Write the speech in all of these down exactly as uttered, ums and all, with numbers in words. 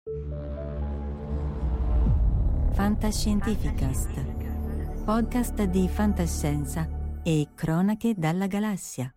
Fantascientificast, podcast di fantascienza e cronache dalla galassia.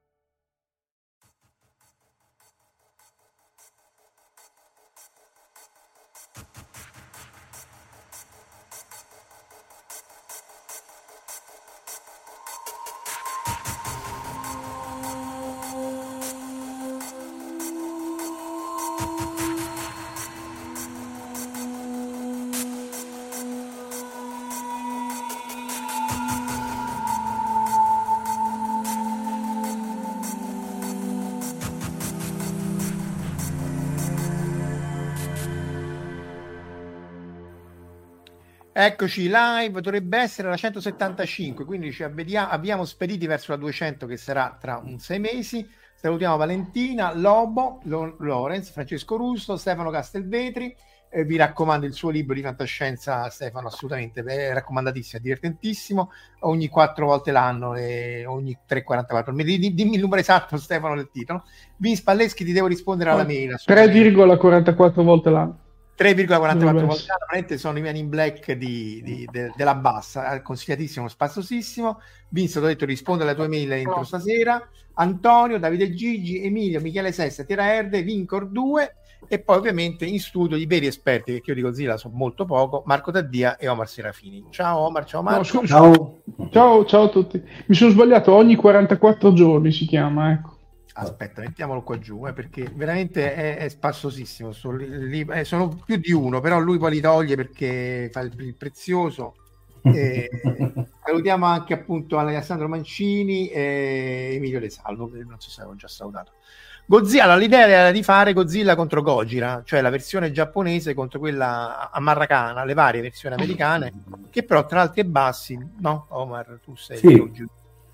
Eccoci live, dovrebbe essere la centosettantacinque, quindi ci avvedia- abbiamo spediti verso la duecento che sarà tra un sei mesi. Salutiamo Valentina, Lobo, Lo- Lorenz, Francesco Russo, Stefano Castelvetri. Eh, vi raccomando il suo libro di fantascienza, Stefano, assolutamente è raccomandatissimo, è divertentissimo, ogni quattro volte l'anno e ogni tre quarantaquattro. Mi- di- dimmi il numero esatto, Stefano, del titolo. Vince Palleschi, ti devo rispondere alla mail. tre virgola quarantaquattro volte l'anno. tre virgola quarantaquattro volte l'anno, veramente sono i Men in Black di, di, de, della bassa, consigliatissimo, spaziosissimo. Vince, ho detto, risponde alle tue mail entro stasera. Antonio, Davide Gigi, Emilio, Michele Sessa, Tira Erde, Vincor due e poi ovviamente in studio i veri esperti, che io di Godzilla so molto poco, Marco Taddia e Omar Serafini. Ciao Omar, ciao Marco. No, scusa, ciao. ciao, ciao a tutti. Mi sono sbagliato, ogni quarantaquattro giorni si chiama, ecco. Aspetta, mettiamolo qua giù, eh, perché veramente è, è spassosissimo. Sono, li, eh, sono più di uno, però lui poi li toglie perché fa il, il prezioso. E salutiamo anche appunto Alessandro Mancini e Emilio De Salvo, che non so se avevo già salutato. Godzilla, l'idea era di fare Godzilla contro Gojira, cioè la versione giapponese contro quella americana, le varie versioni americane, che però tra alti e bassi, no? Omar, tu sei sì. giù.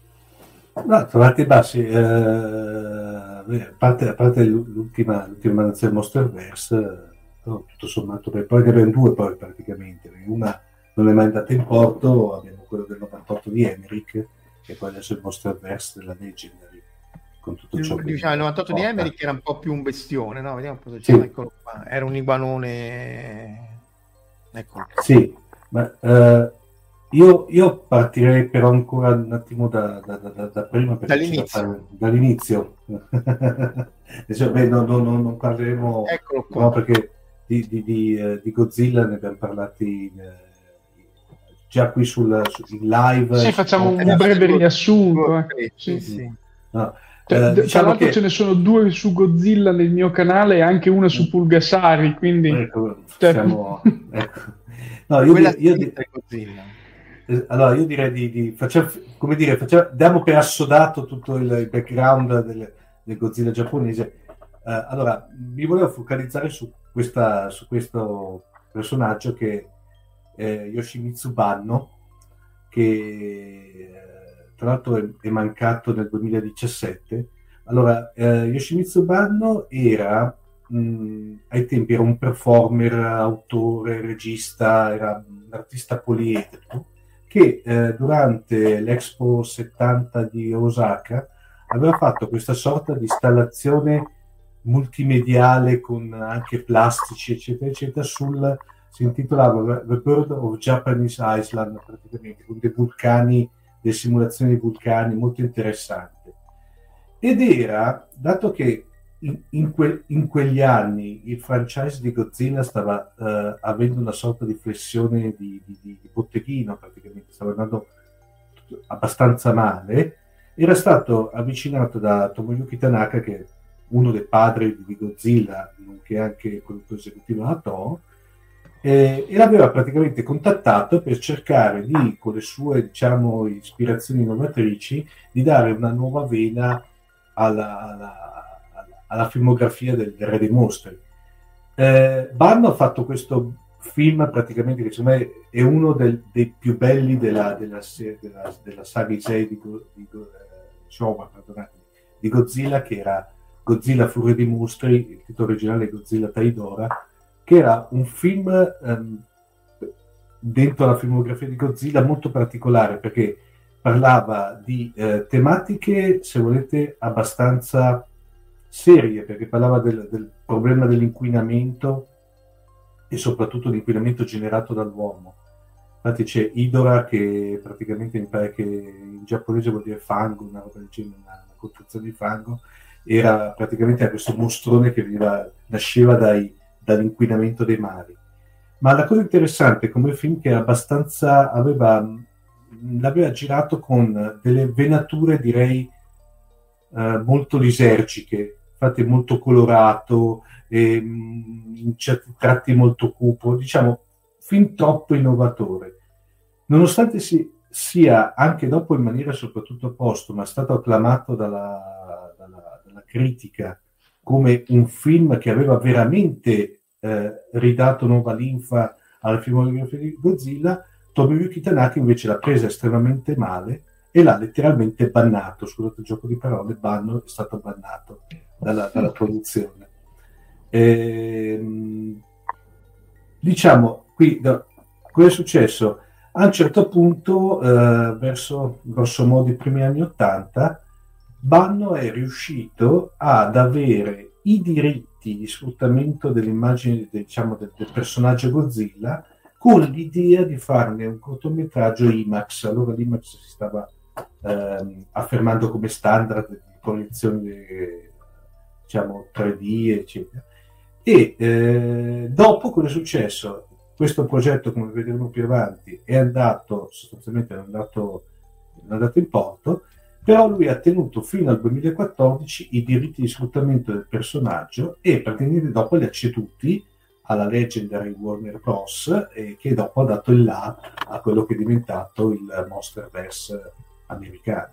No, tra alti e bassi, eh, a, parte, a parte l'ultima, l'ultima nazione Monsterverse, no, tutto sommato, poi ne abbiamo due poi praticamente, una non è mai andata in porto, abbiamo quello del novantotto di Emmerich e poi adesso il Monsterverse della Legendary, con tutto ciò il, che diciamo, il novantotto porta. di Emmerich era un po' più un bestione, no? Vediamo cosa c'è, sì. Eccolo qua. Era un iguanone, eccolo qua. Sì, ma eh, Io, io partirei però ancora un attimo da, da, da, da prima, perché dall'inizio. Fare, dall'inizio. Cioè, beh, no, no, no, non parleremo, no, perché di, di, di, uh, di Godzilla ne abbiamo parlati uh, già qui sul, sul in live. Sì, facciamo un breve riassunto. Eh. Sì. Sì. No. Cioè, uh, tra diciamo l'altro che... ce ne sono due su Godzilla nel mio canale e anche una su Pulgasari, quindi... Ecco, cioè... siamo... ecco. No, io, Quella di, io di... Godzilla. Allora io direi di, di facciamo, come dire, facciamo, diamo per assodato tutto il, il background del, del Godzilla giapponese. Uh, allora, mi volevo focalizzare su, questa, su questo personaggio che è Yoshimitsu Banno, che eh, tra l'altro è, è mancato nel duemiladiciassette. Allora, eh, Yoshimitsu Banno era, mh, ai tempi era un performer, autore, regista, era un artista poliedrico, che eh, durante l'Expo settanta di Osaka aveva fatto questa sorta di installazione multimediale con anche plastici eccetera eccetera sul, si intitolava The Bird of Japanese Island, praticamente con dei vulcani, delle simulazioni di vulcani, molto interessante. Ed era, dato che in, in, que, in quegli anni il franchise di Godzilla stava uh, avendo una sorta di flessione di, di, di botteghino, praticamente stava andando abbastanza male, era stato avvicinato da Tomoyuki Tanaka, che è uno dei padri di Godzilla, nonché anche produttore esecutivo della Toho, eh, e l'aveva praticamente contattato per cercare di, con le sue, diciamo, ispirazioni innovatrici, di dare una nuova vena alla, alla alla filmografia del, del Re dei Mostri. Eh, Banno ha fatto questo film praticamente che secondo me è uno del, dei più belli della, della, della, della saga Issei di, di, di, Showa, di Godzilla, che era Godzilla Furia dei Mostri, il titolo originale è Godzilla Taidora, che era un film um, dentro la filmografia di Godzilla molto particolare, perché parlava di eh, tematiche, se volete, abbastanza serie, perché parlava del, del problema dell'inquinamento e soprattutto l'inquinamento generato dall'uomo. Infatti c'è Idora, che praticamente mi pare che in giapponese vuol dire fango, una roba del genere, una, una costruzione di fango, era praticamente questo mostrone che veniva, nasceva dai, dall'inquinamento dei mari. Ma la cosa interessante come film che abbastanza aveva, l'aveva girato con delle venature, direi, eh, molto lisergiche, infatti molto colorato, e, in certi tratti molto cupo, diciamo fin troppo innovatore. Nonostante si, sia anche dopo in maniera soprattutto postuma stato acclamato dalla, dalla, dalla critica come un film che aveva veramente eh, ridato nuova linfa alla filmografia di Godzilla, Tomoyuki Tanaka invece l'ha presa estremamente male e l'ha letteralmente bannato, scusate il gioco di parole, banno è stato bannato dalla, dalla produzione. E, diciamo, qui da, cosa è successo? A un certo punto, eh, verso grosso modo i primi anni Ottanta, Banno è riuscito ad avere i diritti di sfruttamento dell'immagine, diciamo, del, del personaggio Godzilla, con l'idea di farne un cortometraggio IMAX. Allora l'IMAX si stava ehm, affermando come standard di proiezione, diciamo, tre D, eccetera. E eh, dopo cosa è successo? Questo progetto, come vedremo più avanti, è andato, sostanzialmente è andato, è andato in porto, però lui ha tenuto fino al duemilaquattordici i diritti di sfruttamento del personaggio e praticamente dopo li ha ceduti alla Legendary Warner Bros. E che dopo ha dato il là a quello che è diventato il Monsterverse americano.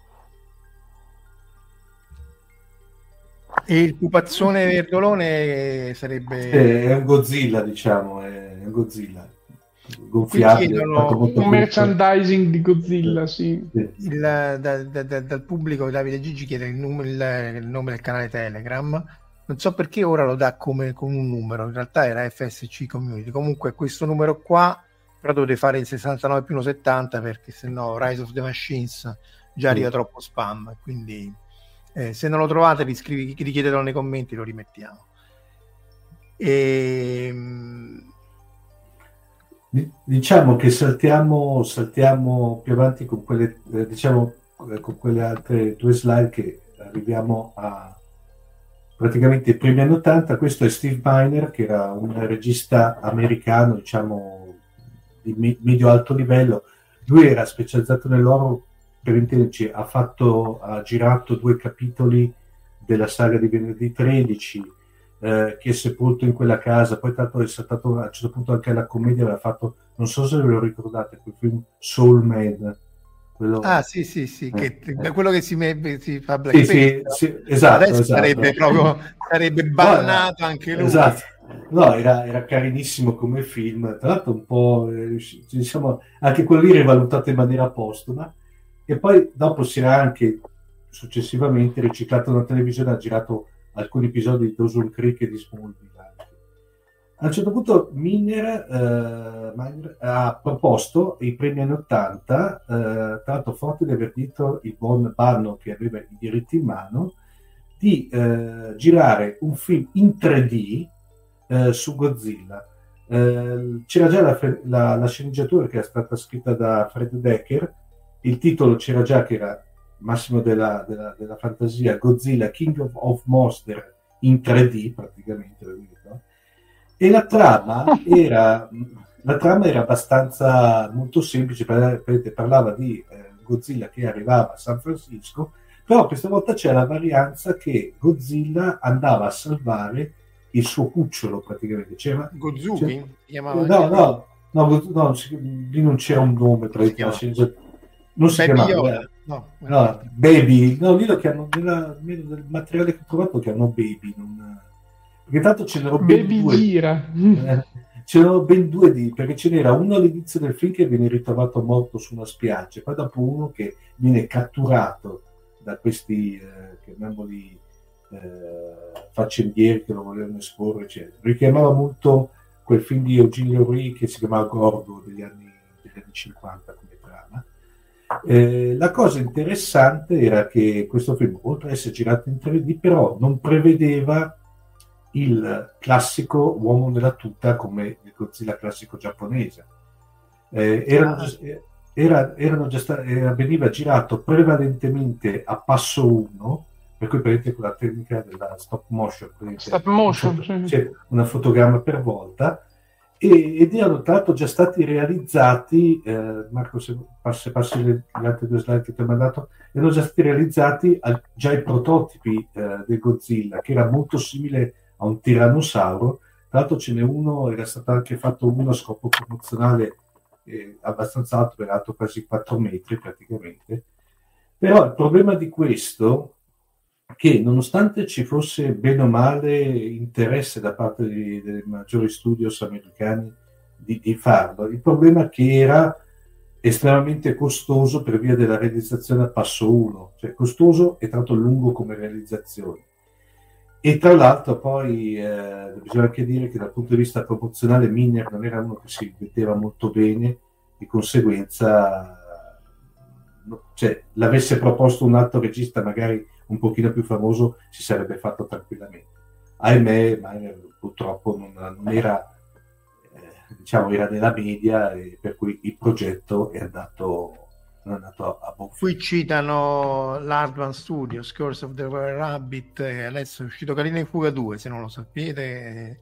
E il pupazzone verdolone sarebbe... È un Godzilla, diciamo, è un Godzilla. Gonfiabile. Chiedono un merchandising di Godzilla, sì. Il, da, da, da, dal pubblico Davide Gigi chiede il nome, il, il nome del canale Telegram. Non so perché ora lo dà come con un numero, in realtà era F S C Community. Comunque questo numero qua, però dovete fare il sessantanove più uno settanta, perché sennò Rise of the Machines già arriva troppo spam, quindi... Eh, se non lo trovate riscrivi, richiedetelo nei commenti, lo rimettiamo. E... diciamo che saltiamo saltiamo più avanti con quelle eh, diciamo con quelle altre due slide, che arriviamo a praticamente i primi anni ottanta. Questo è Steve Miner, che era un regista americano, diciamo di me- medio alto livello. Lui era specializzato nell'horror, per intenderci, ha fatto, ha girato due capitoli della saga di Venerdì tredici, eh, che è sepolto in quella casa. Poi tanto è saltato a un certo punto anche alla commedia, aveva fatto, non so se ve lo ricordate, quel film Soul Man. Quello... Ah sì sì sì, eh, che, eh. quello che si, me, si fa blackface. Sì, sì, sì, esatto, adesso esatto. sarebbe proprio sarebbe bannato no, anche lui. Esatto. No, era, era carinissimo come film, tra l'altro un po', eh, diciamo, anche quello lì rivalutato in maniera postuma. E poi dopo si era anche successivamente riciclato nella televisione, ha girato alcuni episodi di Dawson Creek e di Smallville. A un certo punto Miner, eh, Miner ha proposto i primi anni ottanta, eh, tra l'altro forte di aver detto il buon Banno, che aveva i diritti in mano, di eh, girare un film in tre D eh, su Godzilla. Eh, c'era già la, la, la sceneggiatura, che era stata scritta da Fred Decker. Il titolo c'era già, che era massimo della, della, della fantasia, Godzilla King of, of Monster in tre D praticamente, no? E la trama era la trama era abbastanza molto semplice, perché parlava di eh, Godzilla che arrivava a San Francisco, però questa volta c'è la varianza che Godzilla andava a salvare il suo cucciolo, praticamente. C'era, Gozuki? C'era, no, no, no, no, no, lì non c'era un nome per il non si Baby chiamava no, no, Baby, no, lì lo chiamano nella, nel materiale che ho trovato chiamano Baby, non, perché tanto ce n'erano ben Baby due gira. eh, ce n'erano ben due di, perché ce n'era uno all'inizio del film che viene ritrovato morto su una spiaggia, poi dopo uno che viene catturato da questi eh, chiamiamoli eh, faccendieri che lo volevano esporre, eccetera. Richiamava molto quel film di Eugene Levy che si chiamava Gordo degli anni, degli anni cinquanta come trama. Eh, la cosa interessante era che questo film, oltre ad essere girato in tre D, però non prevedeva il classico uomo nella tuta come il Godzilla classico giapponese. Eh, erano, già, era, erano già sta, era, veniva girato prevalentemente a passo uno, per cui prendete quella tecnica della stop motion, stop motion una, sì. Cioè, una fotogramma per volta, e, ed erano tra l'altro già stati realizzati, eh, Marco se passi, passi le, le altre due slide che ti ho mandato, erano già stati realizzati al, già i prototipi eh, del Godzilla, che era molto simile a un tirannosauro. Tra l'altro ce n'è uno, era stato anche fatto uno a scopo promozionale eh, abbastanza alto, peraltro quasi quattro metri praticamente. Però il problema di questo è che nonostante ci fosse bene o male interesse da parte di, dei maggiori studios americani di, di farlo, il problema è che era estremamente costoso per via della realizzazione a passo uno, cioè costoso e tanto lungo come realizzazione. E tra l'altro poi eh, bisogna anche dire che dal punto di vista promozionale Miner non era uno che si vedeva molto bene, di conseguenza cioè, l'avesse proposto un altro regista magari un pochino più famoso si sarebbe fatto tranquillamente. Ahimè, Miner purtroppo non, non era eh, diciamo era nella media, e per cui il progetto è andato non è andato a, a buon fine. Qui citano l'Hardman Studios, Curse of the Royal Rabbit, e adesso è uscito Carina in Fuga due, se non lo sapete.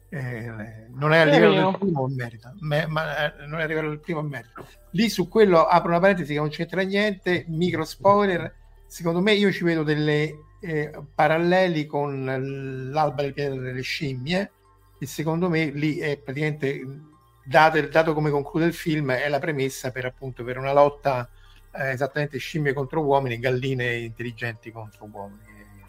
Eh, non è a livello Eh, del primo merita, me, ma eh, non è a livello del primo merita. Lì su quello apro una parentesi che non c'entra niente, micro spoiler. Secondo me io ci vedo delle eh, paralleli con l'Alba del pianeta delle scimmie, e secondo me lì è praticamente dato, dato come conclude il film, è la premessa per appunto per una lotta eh, esattamente scimmie contro uomini, galline intelligenti contro uomini,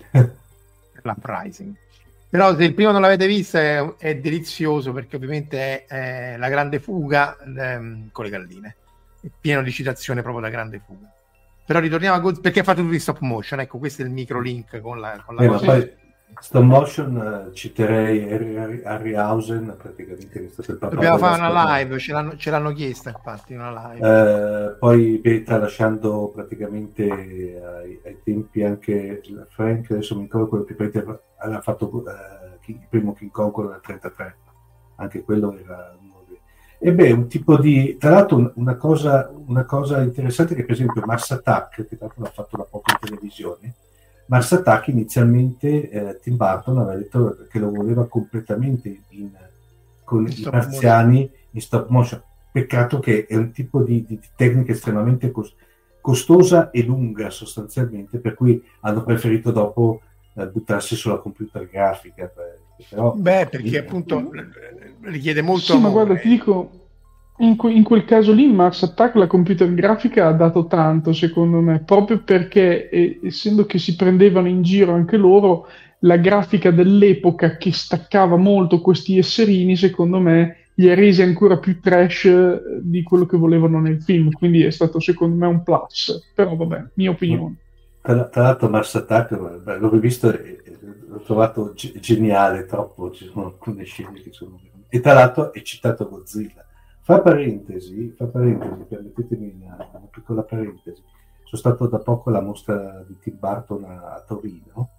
per l'uprising. Però se il primo non l'avete visto è, è delizioso, perché ovviamente è, è la grande fuga ehm, con le galline, è pieno di citazione proprio da grande fuga. Però ritorniamo a Godzilla, perché ha fatto tutti i stop motion, ecco, questo è il micro link con la, con la eh, cosa. ma poi stop motion, uh, citerei Harry, Harryhausen, praticamente, che è stato il papà. Dobbiamo fare una live, ce l'hanno, ce l'hanno chiesta infatti una live. Uh, poi Beta lasciando praticamente ai, ai tempi anche Frank, adesso mi ricordo quello che praticamente aveva fatto uh, il primo King Kong, quello del trentatré, anche quello era uno dei... E beh, un tipo di, tra l'altro una cosa, una cosa interessante che per esempio Mars Attack, che tra l'altro l'ha fatto da poco in televisione, Mars Attack inizialmente eh, Tim Burton aveva detto che lo voleva completamente in, con in i marziani motion. In stop motion. Peccato che è un tipo di, di, di tecnica estremamente cos- costosa e lunga sostanzialmente, per cui hanno preferito dopo eh, buttarsi sulla computer grafica. Però, beh, perché appunto richiede molto sì, amore. Ma guarda, ti dico, in, que- in quel caso lì Mars Attack la computer grafica ha dato tanto, secondo me, proprio perché eh, essendo che si prendevano in giro anche loro, la grafica dell'epoca che staccava molto questi esserini, secondo me li ha resi ancora più trash di quello che volevano nel film, quindi è stato secondo me un plus. Però vabbè, mia opinione. Tra, tra l'altro Mars Attack, beh, l'ho visto e l'ho trovato ge- geniale, troppo, ci sono alcune scene che sono... E tra l'altro è citato Godzilla. Fra parentesi, fra parentesi, permettetemi una, una piccola parentesi, sono stato da poco alla mostra di Tim Burton a, a Torino,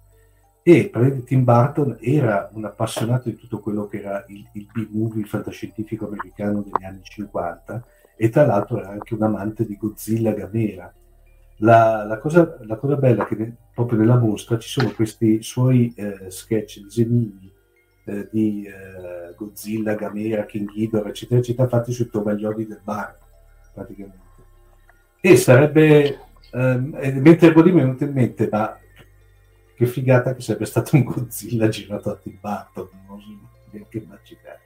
e Tim Burton era un appassionato di tutto quello che era il, il B-movie fantascientifico americano degli anni cinquanta, e tra l'altro era anche un amante di Godzilla Gamera. La, la, cosa, la cosa bella è che ne, proprio nella mostra ci sono questi suoi eh, sketch, disegnini eh, di eh, Godzilla, Gamera, King Ghidorah, eccetera, eccetera, fatti sui tovaglioli del bar, praticamente. E sarebbe, eh, mentre quello mi è venuto in mente, ma che figata che sarebbe stato un Godzilla girato a Tim Burton, non so neanche immaginare.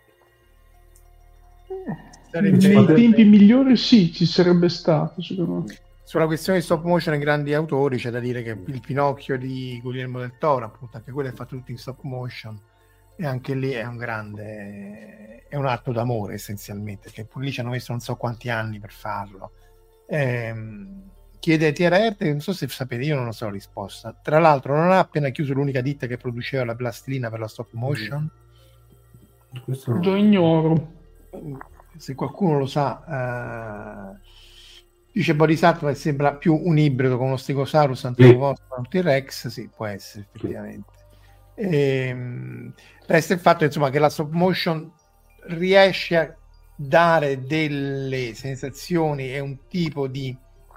Nei tempi migliori sì, ci sarebbe stato, secondo me. Sulla questione di stop motion e grandi autori c'è da dire che il Pinocchio di Guillermo del Toro, appunto, anche quello è fatto tutto in stop motion, e anche lì è un grande, è un atto d'amore essenzialmente, perché pure lì ci hanno messo non so quanti anni per farlo. Ehm, chiede T R R, non so se sapete, io non lo so la risposta. Tra l'altro non ha appena chiuso l'unica ditta che produceva la plastilina per la stop motion? Questo lo ignoro. Se qualcuno lo sa, eh... dice Bodhisattva che sembra più un ibrido con uno Stegosaurus, Anthropomorph, un T-Rex, sì, può essere effettivamente. Ehm, resta il fatto, insomma, che la stop motion riesce a dare delle sensazioni e un tipo di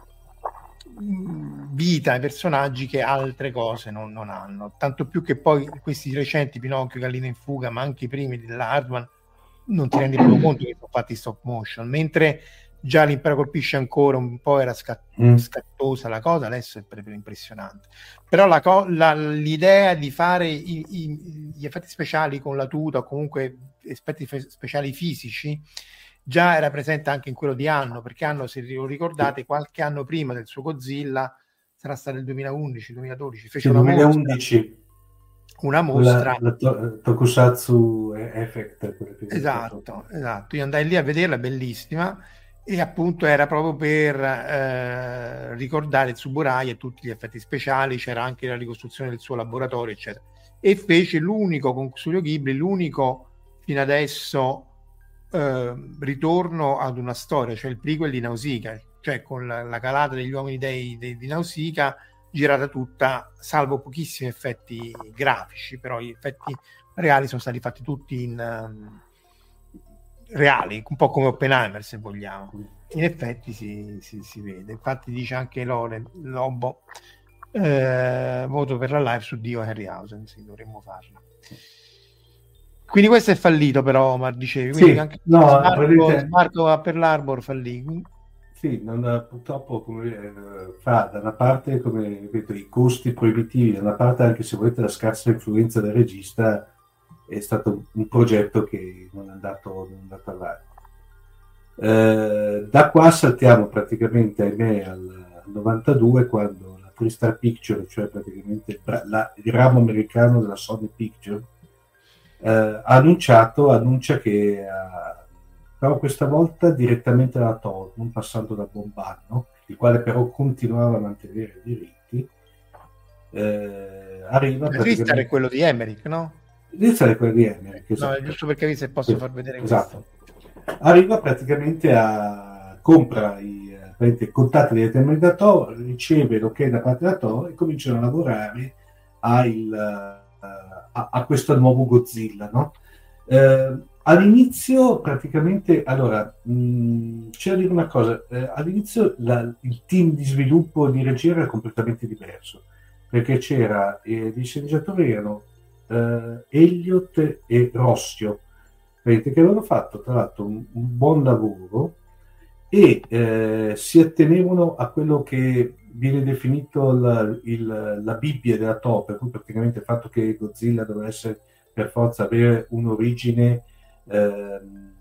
vita ai personaggi che altre cose non, non hanno, tanto più che poi questi recenti Pinocchio, Gallina in fuga, ma anche i primi della Hardman, non ti rendi proprio conto che sono fatti stop motion, mentre già l'Impero colpisce ancora un po' era scat- Mm. scattosa la cosa, adesso è proprio impressionante. Però la co- la- l'idea di fare i- i- gli effetti speciali con la tuta o comunque effetti fe- speciali fisici già era presente anche in quello di Anno, perché Anno, se lo ricordate, qualche anno prima del suo Godzilla, sarà stato il duemilaundici duemiladodici, fece Sì, una mostra, duemilaundici, una la, mostra la to- Tokusatsu Effect, quello che esatto, esatto, io andai lì a vederla, bellissima, e appunto era proprio per eh, ricordare Tsuburaya e tutti gli effetti speciali, c'era anche la ricostruzione del suo laboratorio, eccetera, e fece l'unico con Studio Ghibli, l'unico fino adesso eh, ritorno ad una storia, cioè il prequel di Nausicaa, cioè con la, la calata degli uomini dei, dei, di Nausicaa girata tutta, salvo pochissimi effetti grafici, però gli effetti reali sono stati fatti tutti in um, reali, un po' come Oppenheimer, se vogliamo. In effetti si, si, si vede, infatti dice anche Lore Lobo, eh, voto per la live su Dio Harryhausen, sì, dovremmo farla. Quindi questo è fallito, però Omar, dicevi, quindi Sì, anche no, Sbarco, praticamente- Sbarco a per l'Arbor fallì. Sì, non, purtroppo come, eh, fa da una parte, come ripeto, i costi proibitivi, da una parte anche se volete la scarsa influenza del regista, è stato un progetto che non è andato, non è andato avanti. Eh, da qua saltiamo praticamente, ahimè, al, al novantadue, quando la TriStar Picture, cioè praticamente la, il ramo americano della Sony Picture, eh, ha annunciato, annuncia che ha, però questa volta direttamente dalla Toho, non passando da Bombano, il quale però continuava a mantenere i diritti, eh, arriva Il TriStar è quello di Emmerich, no? TriStar è quello di Emmerich, No, esatto. è giusto per capire se posso Sì, far vedere esatto. questo. Arriva praticamente a compra i eh, contatti direttamente da Toho, riceve l'ok da parte da Toho e cominciano a lavorare a, il, a, a questo nuovo Godzilla, no? Eh, all'inizio praticamente, allora, mh, c'è da dire una cosa, eh, all'inizio la, il team di sviluppo di regia era completamente diverso, perché c'era, eh, gli sceneggiatori erano eh, Elliott e Rossio, che avevano fatto tra l'altro un, un buon lavoro e eh, si attenevano a quello che viene definito la, il, la Bibbia della Toho, per cui praticamente il fatto che Godzilla doveva essere per forza avere un'origine eh,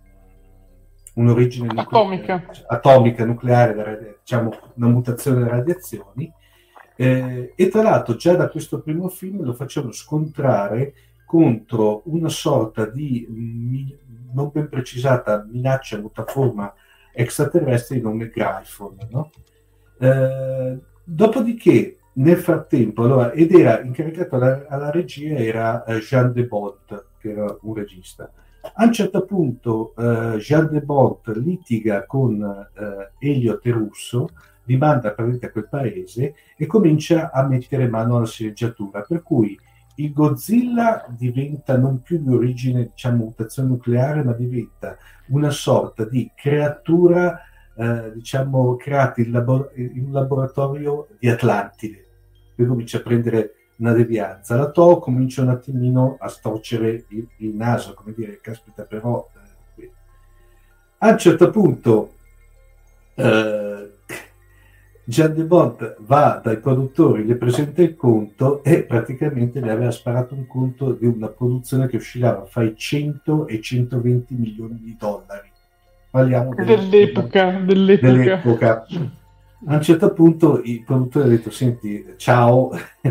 un'origine atomica, nucle- atomica nucleare, diciamo una mutazione delle radiazioni, eh, e tra l'altro già da questo primo film lo facevano scontrare contro una sorta di mi, non ben precisata minaccia mutaforma extraterrestre di nome Gryphon, no? Eh, dopodiché nel frattempo, allora, ed era incaricato alla, alla regia era uh, Jean de Bont, che era un regista. A un certo punto uh, Jean de Bont litiga con uh, Elliott e Russo, li manda praticamente a quel paese e comincia a mettere mano alla sceneggiatura, per cui il Godzilla diventa non più di origine, diciamo, mutazione nucleare, ma diventa una sorta di creatura, eh, diciamo, creata in, labor- in un laboratorio di Atlantide, che comincia a prendere una devianza. La Toho comincia un attimino a storcere il, il naso, come dire, caspita, però... Eh, a un certo punto... Eh, Jean de Bont va dai produttori, le presenta il conto e praticamente le aveva sparato un conto di una produzione che oscillava fra i cento e i centoventi milioni di dollari. Parliamo dell'epoca, dell'epoca. dell'epoca. A un certo punto i produttori hanno detto: senti, ciao,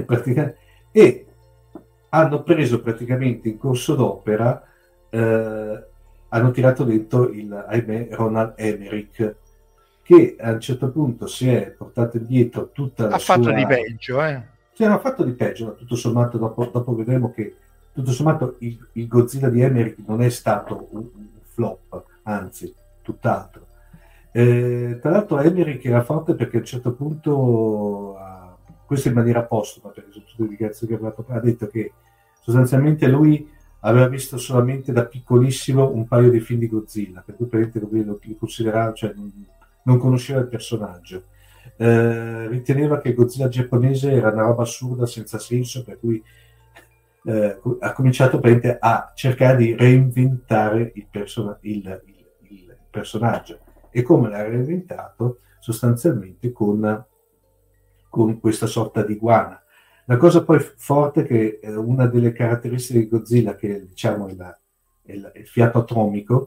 e hanno preso praticamente in corso d'opera, eh, hanno tirato dentro il, ahimè, Ronald Emmerich, che a un certo punto si è portato dietro tutta la ha sua... fatto di peggio, eh? Sì, ha fatto di peggio, ma tutto sommato dopo, dopo vedremo che tutto sommato il, il Godzilla di Emmerich non è stato un, un flop, anzi, tutt'altro. Eh, tra l'altro Emmerich era forte perché a un certo punto, uh, questo in maniera postuma, perché sono tutte dichiarazioni che ha fatto, ha detto che sostanzialmente lui aveva visto solamente da piccolissimo un paio di film di Godzilla, per cui praticamente lo considerava, cioè non, non conosceva il personaggio. Eh, riteneva che Godzilla giapponese era una roba assurda senza senso, per cui eh, ha cominciato a cercare di reinventare il, person- il, il, il personaggio. E come l'ha reinventato? Sostanzialmente con, con questa sorta di iguana. La cosa poi forte è che eh, una delle caratteristiche di Godzilla, che diciamo è, la, è, la, è il fiato atomico,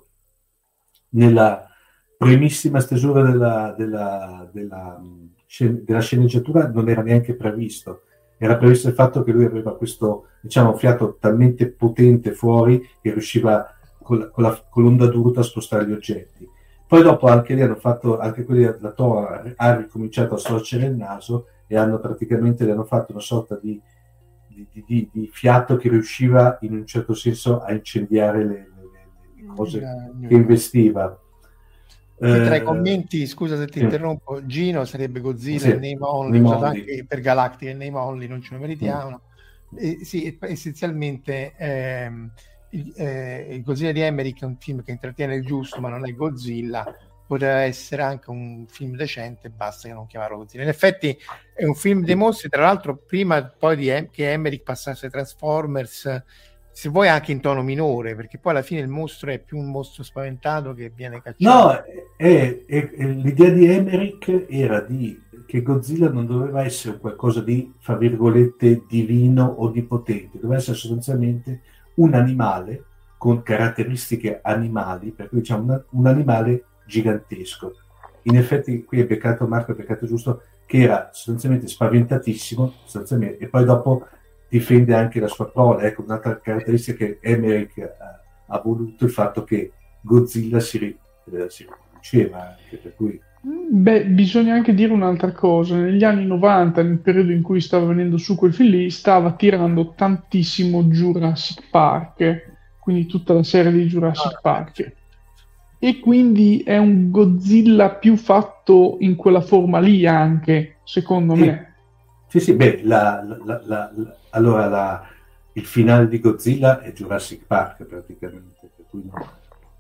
nella primissima stesura della, della, della, della sceneggiatura non era neanche previsto. Era previsto il fatto che lui aveva questo, diciamo, fiato talmente potente fuori che riusciva con, la, con, la, con l'onda d'urto a spostare gli oggetti. Poi dopo anche lì hanno fatto, anche quelli della Tora ha ricominciato a storcere il naso e hanno praticamente hanno fatto una sorta di, di, di, di fiato che riusciva in un certo senso a incendiare le, le, le cose che investiva. Tra eh, i commenti, scusa se ti sì. interrompo, Gino sarebbe Godzilla, sì, il name only, name usato only. anche per Galactica, il name only, non ce lo meritiamo. Mm. E, sì, essenzialmente ehm, il, eh, il Godzilla di Emmerich è un film che intrattiene il giusto, ma non è Godzilla. Poteva essere anche un film decente, basta che non chiamarlo Godzilla. In effetti è un film dei mostri, tra l'altro prima poi di em- che Emmerich passasse ai Transformers, se vuoi anche in tono minore, perché poi alla fine il mostro è più un mostro spaventato che viene cacciato. No, è, è, è, l'idea di Emmerich era di che Godzilla non doveva essere qualcosa di, fra virgolette, divino o di potente, doveva essere sostanzialmente un animale con caratteristiche animali, per cui diciamo una, un animale gigantesco. In effetti qui è peccato, Marco, è peccato giusto, che era sostanzialmente spaventatissimo, sostanzialmente, e poi dopo difende anche la sua prole. Ecco, un'altra caratteristica che Emmerich ha, ha voluto il fatto che Godzilla si, eh, si riproduceva anche, per cui Beh, bisogna anche dire un'altra cosa. Negli anni novanta, nel periodo in cui stava venendo su quel film lì, stava tirando tantissimo Jurassic Park, quindi tutta la serie di Jurassic Ah, Park. certo. E quindi è un Godzilla più fatto in quella forma lì anche, secondo sì. me. Sì, sì, beh, la, la, la, la, allora la, il finale di Godzilla è Jurassic Park praticamente, per cui no.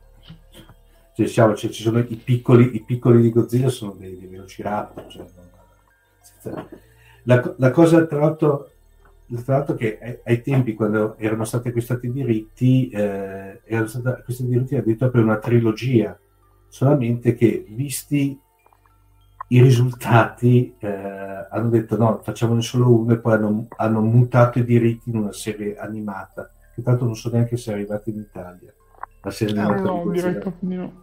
Cioè, diciamo, cioè, ci sono i piccoli, i piccoli di Godzilla sono dei, dei velociraptor. Cioè, non, senza, la, la cosa tra l'altro, tra l'altro che ai, ai tempi quando erano stati acquistati i diritti, eh, erano stati acquistati i diritti addirittura per una trilogia, solamente che visti i risultati eh, hanno detto no, facciamone solo uno e poi hanno, hanno mutato i diritti in una serie animata, che tanto non so neanche se è arrivata in Italia. La serie No, animata no, di direi Godzilla. proprio di no.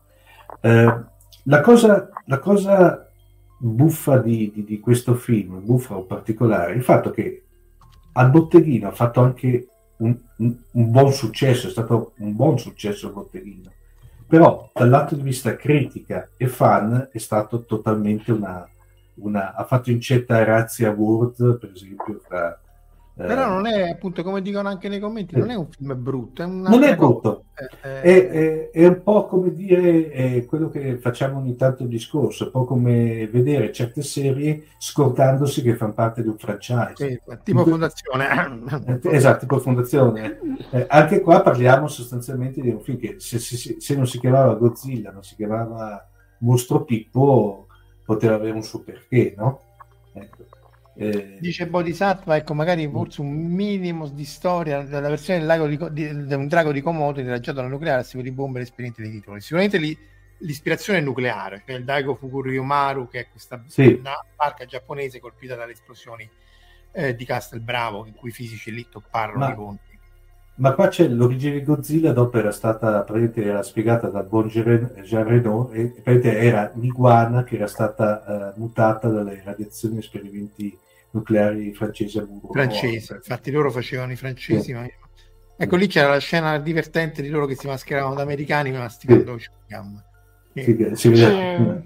Eh, la, cosa, la cosa buffa di, di, di questo film, buffa o particolare, il fatto che al botteghino ha fatto anche un, un, un buon successo, è stato un buon successo il botteghino, però dal lato di vista critica e fan è stato totalmente una, una ha fatto incetta ai Razzie Award, per esempio, fra Però non è, appunto, come dicono anche nei commenti, non è un film brutto, è non è brutto, eh, è, è, è un po' come dire è quello che facciamo ogni tanto il discorso, un po' come vedere certe serie scordandosi che fanno parte di un franchise. Sì, tipo que- Fondazione. eh, esatto, tipo Fondazione. Eh, anche qua parliamo sostanzialmente di un film che se, se, se non si chiamava Godzilla, non si chiamava Mostro Pippo, poteva avere un suo perché, no? Ecco. Eh, Dice Bodhisattva, ecco, magari forse un minimo di storia della versione del lago di, di, di un drago di Komodo irraggiato dalla nucleare a seguito di bombe esperienti dei titoli. Sicuramente li, l'ispirazione è nucleare, cioè il Daigo Fukuryumaru, che è questa sì. barca giapponese colpita dalle esplosioni eh, di Castelbravo, in cui i fisici lì topparono Ma... i conti. Ma qua c'è l'origine di Godzilla, dopo era stata era spiegata dal buon Jean Reno, e era l'iguana che era stata uh, mutata dalle radiazioni e esperimenti nucleari francesi a Muro. Francese, infatti loro facevano i francesi. Sì. Ma... Ecco, lì c'era la scena divertente di loro che si mascheravano da americani masticando sì. chewing-gum. Sì, si vede.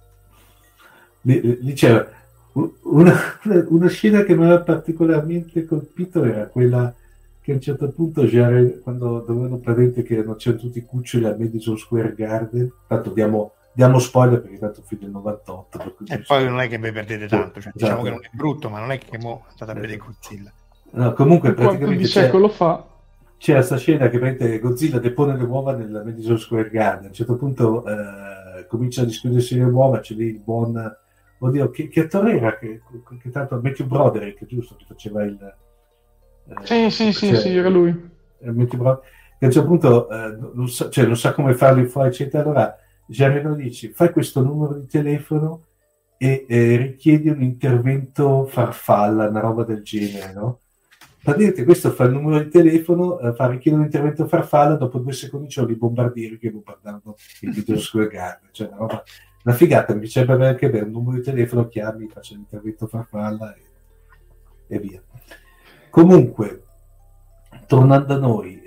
Lì, lì c'era una, una scena che mi aveva particolarmente colpito, era quella che a un certo punto quando dovevano prendere che non c'erano tutti i cuccioli al Madison Square Garden, tanto diamo, diamo spoiler perché tanto fino al novantotto, e poi non è che vi perdete tanto, cioè, esatto. Diciamo che non è brutto, ma non è che mo andate a vedere Godzilla. No, comunque un quarto praticamente di c'è, secolo fa. c'è questa scena che praticamente Godzilla depone le uova nel Madison Square Garden. A un certo punto eh, comincia a discutersi le uova, c'è lì il buon... Oddio, che, che attore era? Che, che tanto Matthew Broderick, giusto? Che faceva il... Eh, Sì, sì, sì, sì, era lui. Eh, Matthew Broderick, che a un certo punto eh, non, sa, cioè, non sa come farli fuori, eccetera. Allora Gerino dice, fai questo numero di telefono e eh, richiedi un intervento farfalla, una roba del genere, no? Praticamente questo fa il numero di telefono, eh, fa richiedere un intervento farfalla, dopo due secondi c'ho dei bombardieri che bombardavano il Madison Square Garden, cioè una roba, una figata, mi piacerebbe anche avere un numero di telefono, chiami, faccio l'intervento farfalla e, e via. Comunque, tornando a noi,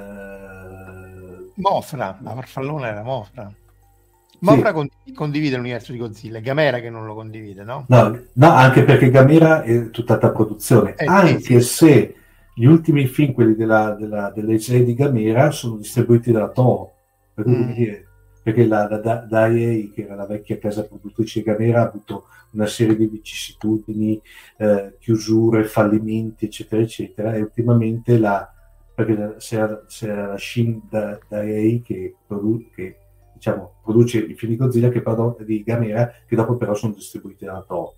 eh... Mofra, la farfallona era Mofra. Mofra sì. Condivide l'universo di Godzilla, Gamera che non lo condivide, no? No, no, anche perché Gamera è tutt'altra produzione, eh, anche sì, sì. se gli ultimi film, quelli della, della, delle serie di Gamera, sono distribuiti dalla Toho, per mm. dire, perché la, la, la, la I A, che era la vecchia casa produttrice Gamera, ha avuto una serie di vicissitudini, eh, chiusure, fallimenti, eccetera, eccetera, e ultimamente la, perché c'era la Shin da, da I A che, produ- che diciamo, produce i film di Godzilla che però, di Gamera, che dopo però sono distribuiti dalla Toho.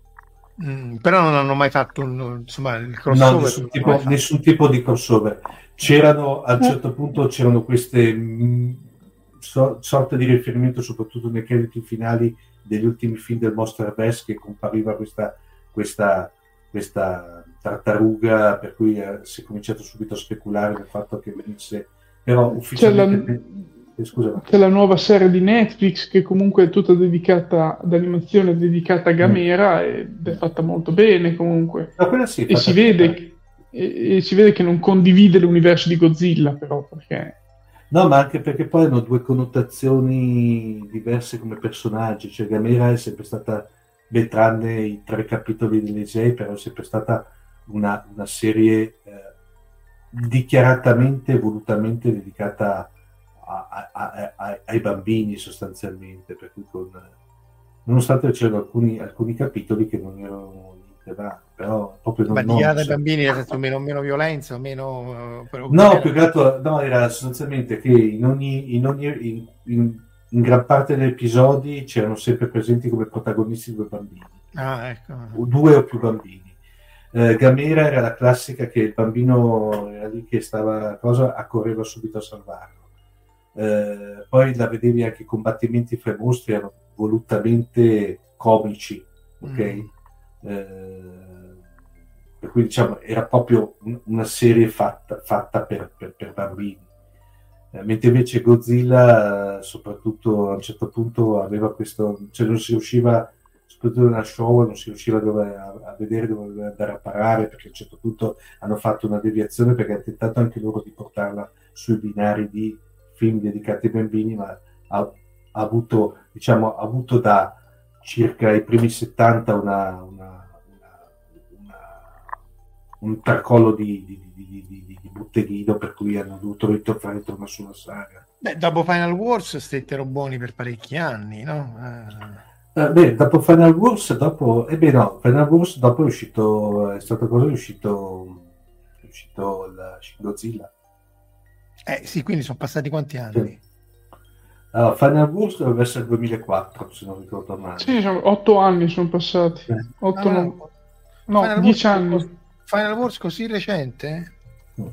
Mm, però non hanno mai fatto un, insomma, il crossover. No, nessun tipo, nessun tipo di crossover. C'erano a un certo punto c'erano queste mh, so, sorte di riferimento, soprattutto nei crediti finali degli ultimi film del Monsterverse, che compariva questa, questa, questa tartaruga, per cui eh, si è cominciato subito a speculare del fatto che venisse, però ufficialmente. Scusa. C'è la nuova serie di Netflix che comunque è tutta dedicata ad animazione, dedicata a Gamera mm. ed è fatta molto bene comunque. No, sì, e, si vede che, e, e si vede che non condivide l'universo di Godzilla, però perché... No, ma anche perché poi hanno due connotazioni diverse come personaggi, cioè Gamera è sempre stata, beh, tranne i tre capitoli di Lesei, però è sempre stata una, una serie eh, dichiaratamente e volutamente dedicata a A, a, a, ai bambini sostanzialmente, per cui con, nonostante c'erano alcuni, alcuni capitoli che non erano niente, però proprio non, non ai bambini, nel senso meno, meno violenza, meno però, no, più che altro no, era sostanzialmente che in ogni, in, ogni in, in, in gran parte degli episodi c'erano sempre presenti come protagonisti due bambini, ah, ecco. due o più bambini. eh, Gamera era la classica che il bambino era lì che stava cosa, accorreva subito a salvarlo. Eh, poi la vedevi anche i combattimenti fra i mostri erano volutamente comici, ok? Mm. Eh, per cui diciamo era proprio un, una serie fatta, fatta per, per, per bambini, eh, mentre invece Godzilla eh, soprattutto a un certo punto aveva questo, cioè non si riusciva, soprattutto nella show non si riusciva dove, a, a vedere dove doveva andare a parare, perché a un certo punto hanno fatto una deviazione perché hanno tentato anche loro di portarla sui binari di film dedicati ai bambini, ma ha, ha avuto, diciamo, ha avuto da circa i primi settanta una, una, una, una, un tracollo di, di, di, di, di, di butteghino, per cui hanno dovuto ritornare intorno sulla saga. Beh, dopo Final Wars stettero buoni per parecchi anni, no? Eh. Eh, beh, dopo Final Wars, dopo, eh beh no, Final Wars dopo è uscito, è stato cosa, è uscito, è uscito il Shin Godzilla. Eh sì, quindi sono passati quanti anni? Sì. Allora, Final Wars dovrebbe essere il duemilaquattro, se non ricordo male. Sì, sono otto anni sono passati. Eh. Otto, ah, no, no Final dieci Wars, anni. Final Wars così recente? Mm.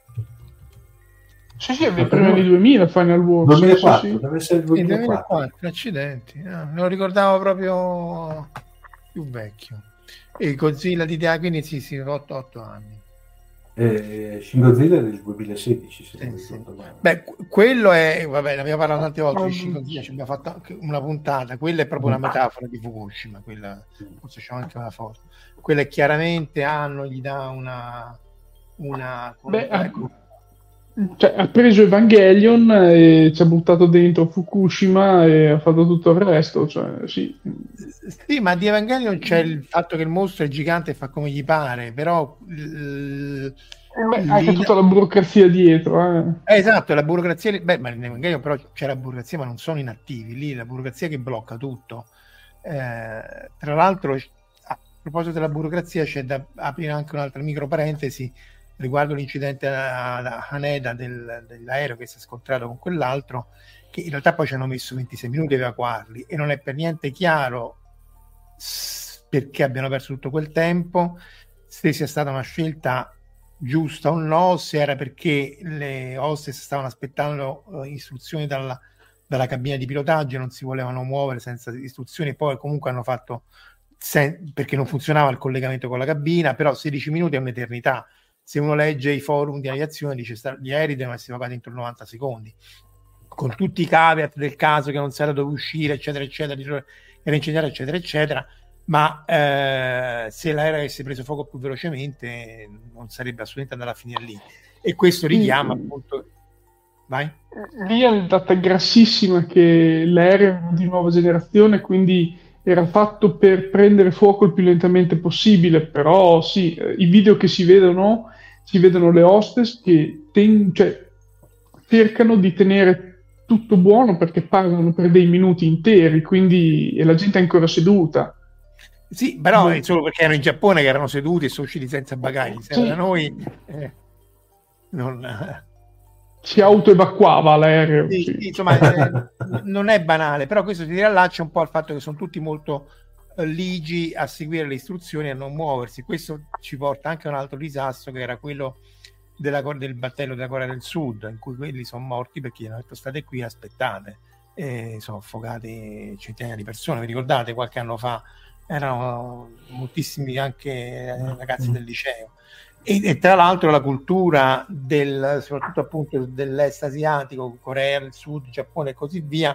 Sì, sì, è nei primi anni duemila Final Wars. duemilaquattro, sì, sì. deve essere il duemilaquattro. duemilaquattro, accidenti. No, me lo ricordavo proprio più vecchio. E Godzilla di Dia, quindi sì, sì, otto, otto anni. Eh, Shin Godzilla è del duemilasedici, se non sì, ricordo sì. male. Beh, quello è, vabbè, ne abbiamo parlato tante volte di Shin Godzilla, ci abbiamo fatto anche una puntata, quella è proprio una metafora di Fukushima, quella, forse c'è anche una foto, quella è chiaramente hanno, gli dà una una Beh, ecco. Cioè, ha preso Evangelion e ci ha buttato dentro Fukushima e ha fatto tutto il resto, cioè, sì. Sì, ma di Evangelion c'è il fatto che il mostro è gigante e fa come gli pare, però l... Beh, anche tutta la burocrazia dietro, eh. Eh, esatto, la burocrazia, beh, ma in Evangelion però c'è la burocrazia, ma non sono inattivi lì, la burocrazia che blocca tutto. Eh, tra l'altro proposito della burocrazia c'è da aprire anche un'altra micro parentesi riguardo l'incidente a, a Haneda del, dell'aereo che si è scontrato con quell'altro, che in realtà poi ci hanno messo ventisei minuti a evacuarli e non è per niente chiaro perché abbiano perso tutto quel tempo, se sia stata una scelta giusta o no, se era perché le hostess stavano aspettando uh, istruzioni dalla, dalla cabina di pilotaggio e non si volevano muovere senza istruzioni, poi comunque hanno fatto sen- perché non funzionava il collegamento con la cabina, però sedici minuti è un'eternità. Se uno legge i forum di aviazione dice che gli aerei devono essere evacuati entro novanta secondi, con tutti i caveat del caso che non si era dovuto uscire, eccetera, eccetera, era incendiato, eccetera, eccetera, ma eh, se l'aereo avesse preso fuoco più velocemente non sarebbe assolutamente andato a finire lì. E questo richiama sì. appunto... Vai? Lì è data grassissima che l'aereo era di nuova generazione, quindi era fatto per prendere fuoco il più lentamente possibile, però sì, i video che si vedono, si vedono le hostess che ten- cioè, cercano di tenere tutto buono perché parlano per dei minuti interi, quindi e la gente è ancora seduta. Sì, però non... è solo perché erano in Giappone che erano seduti e sono usciti senza bagagli. Se sì. da noi eh, non... si autoevacuava l'aereo. Sì, sì. sì, insomma, eh, non è banale, però questo si riallaccia un po' al fatto che sono tutti molto eh, ligi a seguire le istruzioni e a non muoversi. Questo ci porta anche a un altro disastro, che era quello della, del battello della Corea del Sud, in cui quelli sono morti perché hanno detto state qui, aspettate, e sono affogati centinaia di persone. Vi ricordate, qualche anno fa erano moltissimi anche ragazzi del liceo. E, e tra l'altro la cultura del, soprattutto appunto dell'est asiatico, Corea del Sud, Giappone e così via,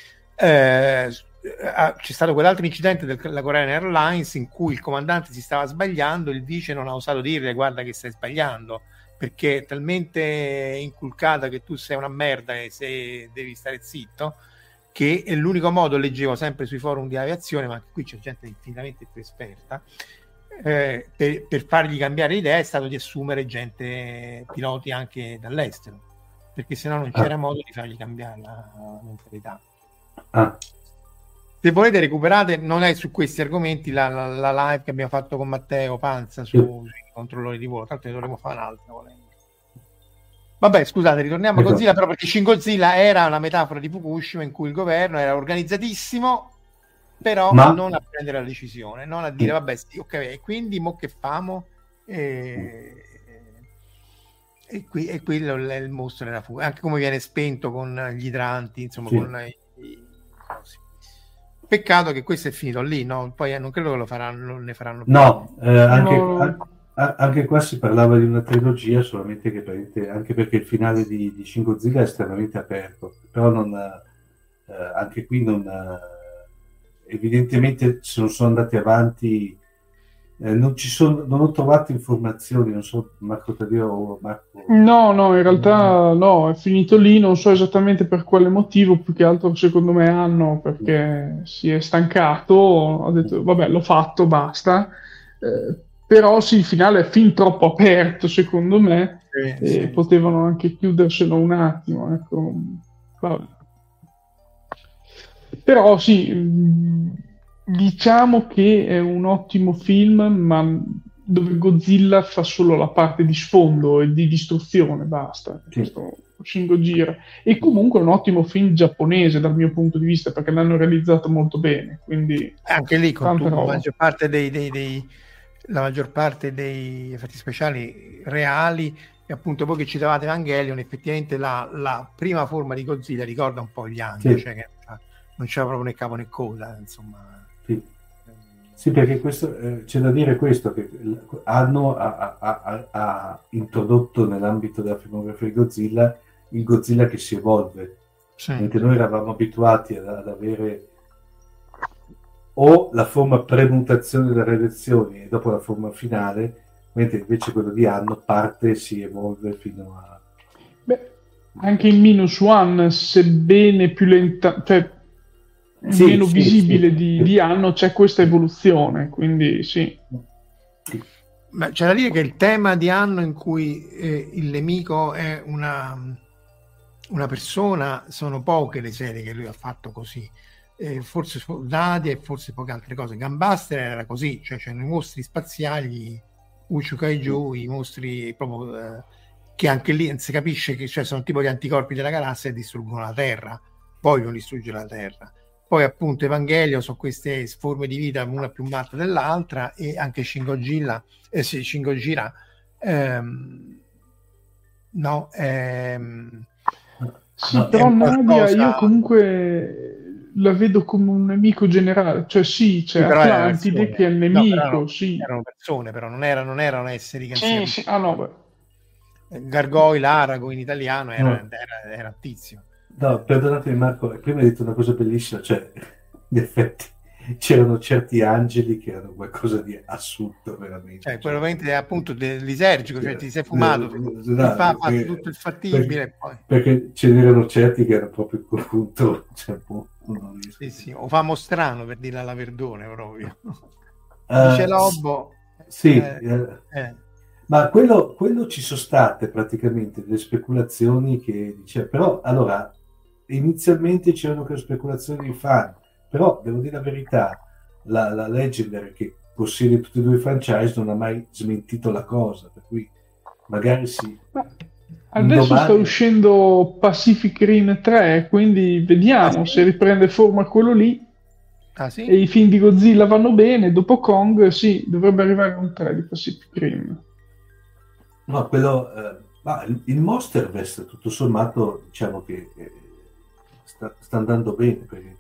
eh, c'è stato quell'altro incidente della Korean Airlines in cui il comandante si stava sbagliando, il vice non ha osato dirle guarda che stai sbagliando, perché è talmente inculcata che tu sei una merda e se devi stare zitto, che è l'unico modo, leggevo sempre sui forum di aviazione, ma anche qui c'è gente infinitamente più esperta, eh, per, per fargli cambiare idea è stato di assumere gente, piloti anche dall'estero, perché sennò non c'era ah. modo di fargli cambiare la, la mentalità. Ah. Se volete recuperate, non è su questi argomenti, la, la, la live che abbiamo fatto con Matteo Panza su, mm. sui controllori di volo, tanto ne dovremo fare un'altra volendo. Vabbè, scusate, ritorniamo a Godzilla, però perché Shin Godzilla era una metafora di Fukushima in cui il governo era organizzatissimo, però Ma... non a prendere la decisione, non a dire, vabbè, sì, ok, e quindi mo che famo? E, e, qui, e quello è il mostro della fuga, anche come viene spento con gli idranti, insomma, sì. con i, i sì. Peccato che questo è finito lì, no? Poi eh, non credo che lo faranno, ne faranno più. No, eh, anche... No. Anche qua si parlava di una trilogia, solamente che anche perché il finale di, di Shin Godzilla è estremamente aperto, però non, eh, anche qui non, eh, evidentemente se non sono andati avanti, eh, non ci sono, non ho trovato informazioni, non so Marco Taddeo o Marco. No, no, in realtà no, è finito lì, non so esattamente per quale motivo, più che altro secondo me hanno, perché mm. si è stancato, ha detto vabbè l'ho fatto, basta. Eh, Però sì, il finale è fin troppo aperto, secondo me, sì, e sì. potevano anche chiuderselo un attimo. Ecco. Vabbè. Però sì, diciamo che è un ottimo film, ma dove Godzilla fa solo la parte di sfondo e di distruzione, basta. Sì. Questo Shin Gojira. E comunque è un ottimo film giapponese dal mio punto di vista, perché l'hanno realizzato molto bene. Quindi anche lì con tu, la maggior parte dei... dei, dei... la maggior parte dei effetti speciali reali, e appunto voi che citavate Evangelion, effettivamente la, la prima forma di Godzilla ricorda un po' gli anni, sì. cioè che non c'era proprio né capo né coda, insomma. Sì, sì perché questo, eh, c'è da dire questo, che hanno ha, ha, ha introdotto nell'ambito della filmografia di Godzilla il Godzilla che si evolve, sì. mentre noi eravamo abituati ad, ad avere o la forma premutazione delle redazioni e dopo la forma finale, mentre invece quello di Anno parte e si evolve fino a... Beh, anche in Minus One, sebbene più lenta, cioè sì, meno sì, visibile sì. Di, di Anno, c'è questa evoluzione, quindi sì. Ma c'è da dire che il tema di Anno in cui eh, il nemico è una, una persona, sono poche le serie che lui ha fatto così. eh, forse Nadia e forse poche altre cose. Gunbuster era così, cioè c'erano i mostri spaziali, Uchu Kaiju, i mostri proprio eh, che anche lì non si capisce che cioè, sono tipo gli anticorpi della galassia e distruggono la Terra, vogliono distruggere la Terra. Poi appunto Evangelio sono queste forme di vita, una più matta dell'altra, e anche Shin Godzilla, eh sì, Shin Gojira, ehm, no, ehm, sì, no, però Nadia qualcosa... io comunque la vedo come un nemico generale, cioè sì, c'è sì, Atlantide che è il nemico, no, erano, sì. Erano persone, però non erano, non erano esseri che sì, sì. Ah, no, beh. Gargoyle, Arago in italiano era, no. era, era Tizio. No, perdonatemi Marco, prima hai detto una cosa bellissima, cioè in effetti c'erano certi angeli che erano qualcosa di assurdo veramente. Cioè, quello veramente appunto dell'isergico, cioè ti sei fumato, no, ti fa, fa tutto il fattibile perché, e poi... perché ce n'erano certi che erano proprio appunto, cioè, boh, non sì, sì, o famo strano per dirla alla Verdone proprio. Uh, Dice Lobbo. Sì, eh, eh, eh. ma quello, quello ci sono state praticamente delle speculazioni che diceva, però allora inizialmente c'erano quelle speculazioni di fan, però devo dire la verità, la, la Legendary che possiede tutti e due i franchise non ha mai smentito la cosa, per cui magari sì. Ma adesso domani... sta uscendo Pacific Rim tre, quindi vediamo ah, sì? se riprende forma quello lì. Ah, sì? E i film di Godzilla vanno bene, dopo Kong sì, dovrebbe arrivare un tre di Pacific Rim. No, quello, eh, ma il, il Monsterverse tutto sommato diciamo che eh, sta, sta andando bene perché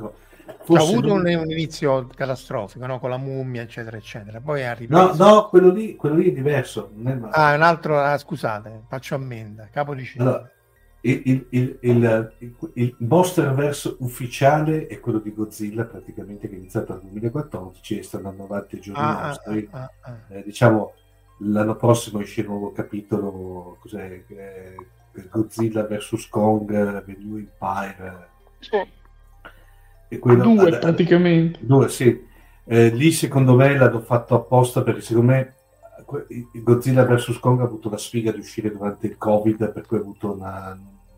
ha avuto non... un, un inizio catastrofico, no? Con la mummia eccetera eccetera, poi è no, no, quello lì, quello lì è diverso, non è male. Ah, un altro, ah, scusate, faccio ammenda, capo di scena. Allora, il, il, il, il, il, il Monsterverse ufficiale è quello di Godzilla praticamente, che è iniziato nel duemilaquattordici e sta andando avanti ai giorni ah, nostri. Ah, ah, ah. Eh, diciamo l'anno prossimo esce il nuovo capitolo, cos'è, eh, Godzilla versus Kong, The New Empire. Sì. E quello, due ad, praticamente. Due, sì. Eh, lì secondo me l'hanno fatto apposta perché secondo me Godzilla versus Kong ha avuto la sfiga di uscire durante il Covid, per cui ha avuto una...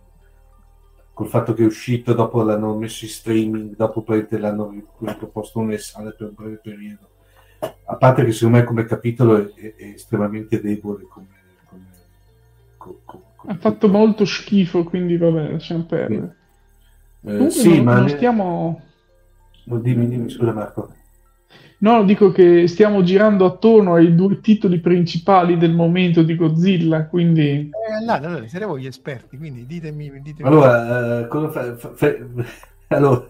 col fatto che è uscito, dopo l'hanno messo in streaming, dopo l'hanno riproposto nelle sale per un breve periodo. A parte che secondo me come capitolo è, è, è estremamente debole come, come, come, come ha fatto tutto. Molto schifo, quindi vabbè, lasciamo perdere. Eh, sì, non, ma non ne... stiamo non dimmi, dimmi, scusa Marco. No, dico che stiamo girando attorno ai due titoli principali del momento di Godzilla, quindi... Eh, là, allora, saremo gli esperti, quindi ditemi... ditemi... Allora, uh, cosa fai? Fa, fa, allora,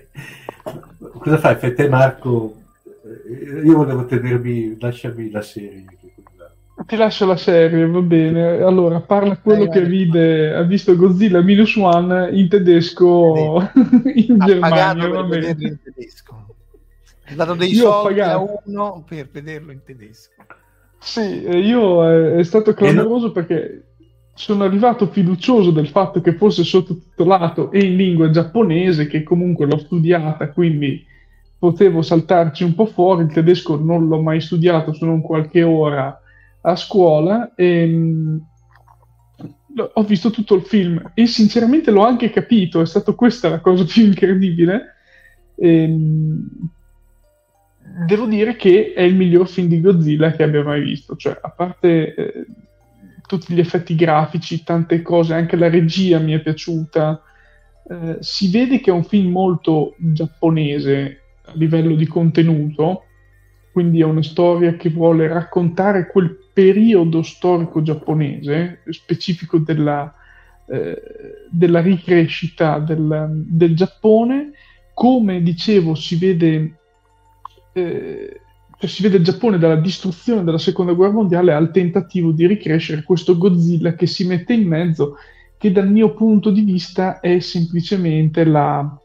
cosa fai? Fai te Marco? Io volevo tenermi, lasciami la serie. Ti lascio la serie, va bene. Allora, parla quello eh, che vide, ha visto Godzilla Minus One in tedesco in ha Germania, va bene. In tedesco. Ha dato dei io soldi a uno per vederlo in tedesco. Sì, io è, è stato clamoroso no... perché sono arrivato fiducioso del fatto che fosse sottotitolato e in lingua giapponese, che comunque l'ho studiata, quindi potevo saltarci un po' fuori. Il tedesco non l'ho mai studiato, se non qualche ora a scuola, e mh, ho visto tutto il film e sinceramente l'ho anche capito, è stata questa la cosa più incredibile. E, mh, devo dire che è il miglior film di Godzilla che abbia mai visto, cioè a parte eh, tutti gli effetti grafici, tante cose, anche la regia mi è piaciuta, eh, si vede che è un film molto giapponese a livello di contenuto, quindi è una storia che vuole raccontare quel periodo storico giapponese, specifico della, eh, della ricrescita del, del Giappone. Come dicevo, si vede, eh, cioè si vede il Giappone dalla distruzione della seconda guerra mondiale al tentativo di ricrescere questo Godzilla che si mette in mezzo, che dal mio punto di vista è semplicemente la...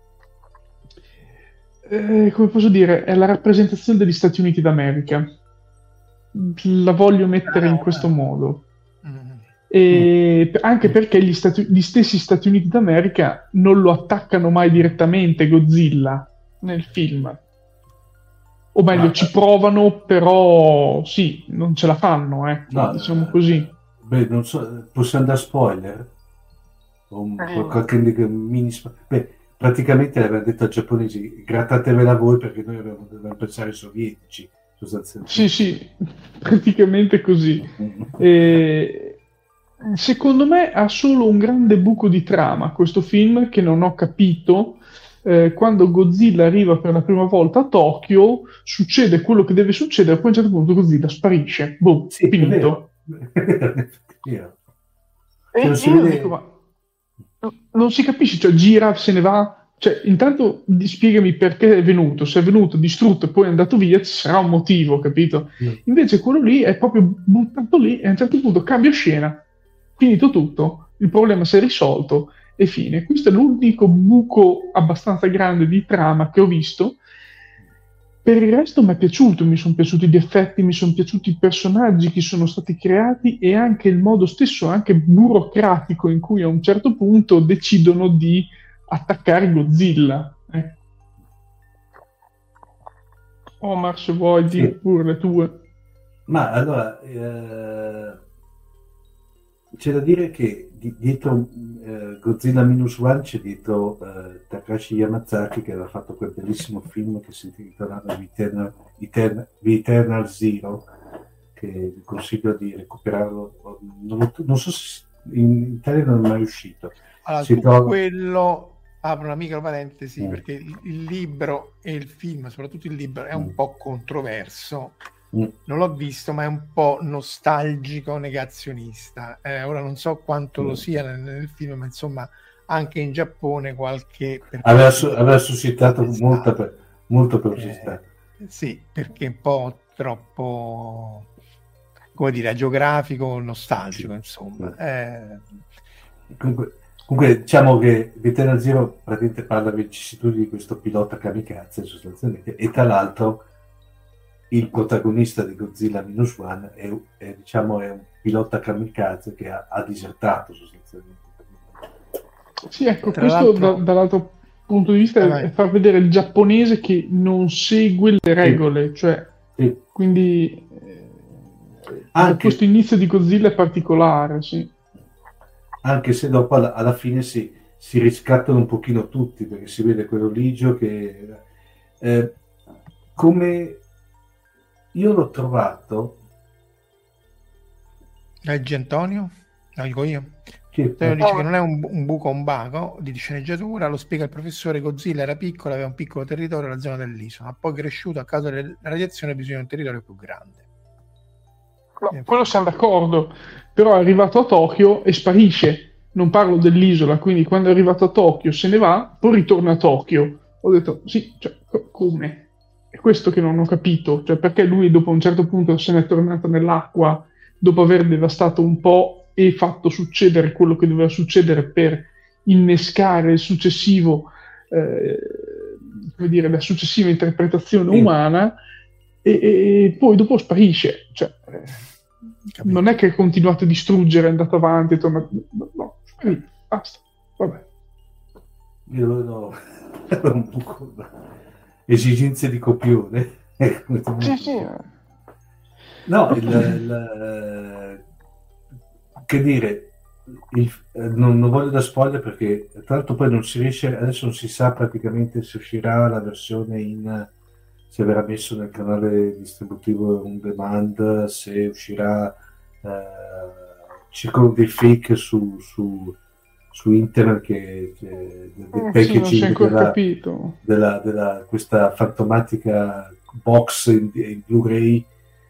Eh, come posso dire, è la rappresentazione degli Stati Uniti d'America. La voglio mettere in questo modo. E anche perché gli, stati, gli stessi Stati Uniti d'America non lo attaccano mai direttamente Godzilla nel film. O meglio, ci provano, però sì, non ce la fanno, eh, no, diciamo così. Beh, non so, possiamo dare spoiler? O un, qualche mini spoiler? Beh, praticamente avevano detto ai giapponesi grattatevela voi perché noi abbiamo, dobbiamo pensare ai sovietici, sostanzialmente. Sì, sì, praticamente così. E, secondo me ha solo un grande buco di trama questo film che non ho capito. Eh, quando Godzilla arriva per la prima volta a Tokyo, succede quello che deve succedere, poi a un certo punto Godzilla sparisce. Boom, Sì, finito. è vero. È vero. E Cioè, non si io vede- dico, ma non si capisce, cioè gira, se ne va, cioè intanto di- spiegami perché è venuto, se è venuto distrutto e poi è andato via, ci sarà un motivo, capito? Mm. Invece quello lì è proprio buttato lì e a un certo punto cambia scena, finito tutto, il problema si è risolto e fine. Questo è l'unico buco abbastanza grande di trama che ho visto. Per il resto mi è piaciuto, mi sono piaciuti gli effetti, mi sono piaciuti i personaggi che sono stati creati e anche il modo stesso, anche burocratico, in cui a un certo punto decidono di attaccare Godzilla. Eh. Omar, se vuoi Sì. dire pure le tue. Ma allora, eh, c'è da dire che di- dietro eh, Godzilla Minus One c'è dietro eh, Takashi Yamazaki che aveva fatto quel bellissimo film che si intitolava The Eternal, Eternal, The Eternal Zero, che vi consiglio di recuperarlo. Non, lo- non so se in Italia non è mai uscito. Allora, Si su trova- quello apro una micro parentesi Mm. perché il, il libro e il film, soprattutto il libro, è un Mm. po' controverso. Mm. Non l'ho visto, ma è un po' nostalgico, negazionista. Eh, ora non so quanto lo Mm. sia nel, nel film, ma insomma, anche in Giappone qualche Aveva, su- aveva suscitato Esatto. molta, per- molta perplessità. Eh, sì, perché è un po' troppo, come dire, geografico, nostalgico, Sì. insomma. Eh, Comunque, comunque diciamo che Eternal Zero praticamente parla delle vicissitudini di questo pilota kamikaze sostanzialmente, e tra l'altro il protagonista di Godzilla Minus One è, è, diciamo, è un pilota kamikaze che ha, ha disertato sostanzialmente. Sì, ecco, Tra questo l'altro- da- dall'altro punto di vista Ah, è, vai. è far vedere il giapponese che non segue le regole, cioè, Sì. quindi eh, Anche- questo inizio di Godzilla è particolare, sì. Anche se dopo alla, alla fine si, si riscattano un pochino tutti, perché si vede quello ligio che eh, come io l'ho trovato Leggi Antonio? Lo dico io. che, Antonio dice che non è un, bu- un buco o un baco di sceneggiatura, lo spiega il professore. Godzilla era piccolo, aveva un piccolo territorio, la zona dell'isola, ma poi cresciuto a causa della radiazione ha bisogno di un territorio più grande. No, quello siamo d'accordo, però è arrivato a Tokyo e sparisce. Non parlo dell'isola, quindi quando è arrivato a Tokyo se ne va, poi ritorna a Tokyo. Ho detto, sì, cioè, co- come? È questo che non ho capito, cioè perché lui dopo un certo punto se n'è tornato nell'acqua dopo aver devastato un po' e fatto succedere quello che doveva succedere per innescare il successivo, eh, come dire, la successiva interpretazione Sì. umana e, e poi dopo sparisce. Cioè, eh, Capito? non è che è continuato a distruggere, è andato avanti, è tornato... no, no, sparito, basta, vabbè. io lo vedo un po' esigenze di copione. Sì, sì, eh. No, il, il, che dire, il, non, non voglio da spoiler perché tra l'altro poi non si riesce, adesso non si sa praticamente se uscirà la versione in, se verrà messo nel canale distributivo on demand, se uscirà, eh, circolano dei fake su, su, su internet che, che del Eh, sì, non packaging si è ancora della, capito. della, della, questa fantomatica box in, in Blu-ray.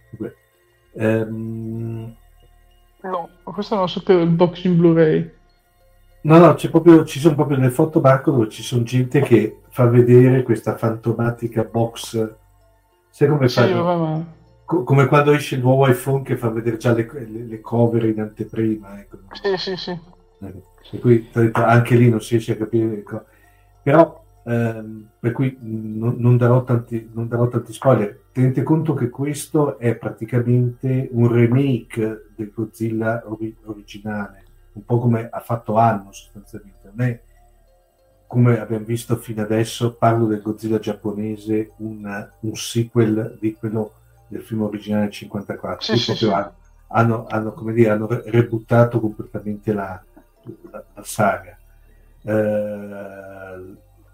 Ehm, No, questo non lo sapevo, il box in Blu-ray. no, no, c'è proprio, ci sono proprio delle fotobarco dove ci sono gente che fa vedere questa fantomatica box. Sai come Sì, fanno? vabbè, ma... Co- come quando esce il nuovo iPhone che fa vedere già le, le, le cover in anteprima. Ecco. Sì, sì, sì. Per cui t'ho detto, anche lì non si riesce a capire. Ecco. Però, ehm, per cui non, non, darò tanti, non darò tanti spoiler. Tenete conto che questo è praticamente un remake del Godzilla ori- originale, un po' come ha fatto Anno sostanzialmente. Non è come abbiamo visto fino adesso, parlo del Godzilla giapponese, un, un sequel di quello del film originale del cinquantaquattro. Sì, Qui sì, proprio sì. hanno, hanno, hanno, come dire, hanno rebuttato completamente la, la, la saga. Eh,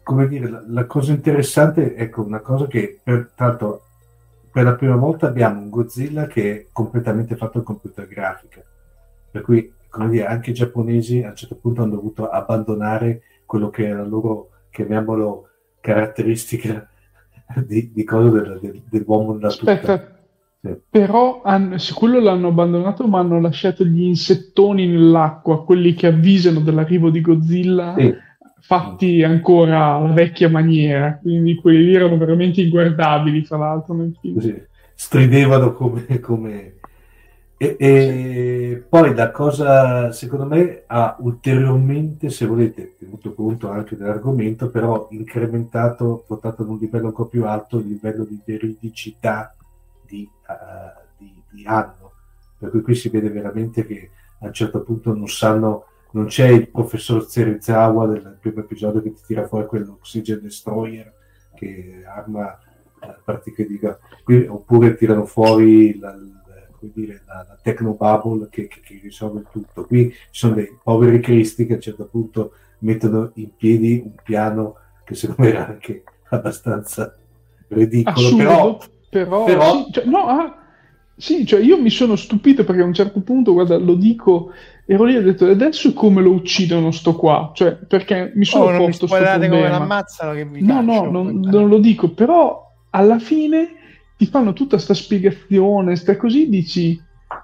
come dire, la, la cosa interessante, ecco, una cosa che per tanto per la prima volta abbiamo un Godzilla che è completamente fatto al computer grafica, per cui, come dire, anche i giapponesi a un certo punto hanno dovuto abbandonare quello che era la loro, chiamiamolo, caratteristica di, di cosa del, del, dell'uomo nella Aspetta, tutta. Sì. però hanno, se quello l'hanno abbandonato, ma hanno lasciato gli insettoni nell'acqua, quelli che avvisano dell'arrivo di Godzilla, Sì. fatti ancora alla vecchia maniera, quindi quelli lì erano veramente inguardabili, tra l'altro, nel film. Così, stridevano come... come... E, e poi la cosa, secondo me, ha ulteriormente, se volete, tenuto conto anche dell'argomento, però incrementato, portato ad un livello ancora più alto, il livello di veridicità di, uh, di, di Anno. Per cui qui si vede veramente che a un certo punto non sanno, non c'è il professor Serizawa del primo episodio che ti tira fuori quell'Oxygen Destroyer, che arma uh, praticamente, qui, oppure tirano fuori la, dire, la, la Technobubble che, che, che risolve il tutto. Qui ci sono dei poveri cristi che a un certo punto mettono in piedi un piano che secondo me era anche abbastanza ridicolo. Assurdo, però, però, però... Sì, cioè, no, ah, sì, cioè io mi sono stupito perché a un certo punto, guarda, lo dico, ero lì e ho detto adesso come lo uccidono sto qua, cioè perché mi sono Oh, non mi posto sto spoilerate come problema. l'ammazzano che vi No, no, caccio, non, poi- non lo dico, però alla fine ti fanno tutta sta spiegazione, sta così, dici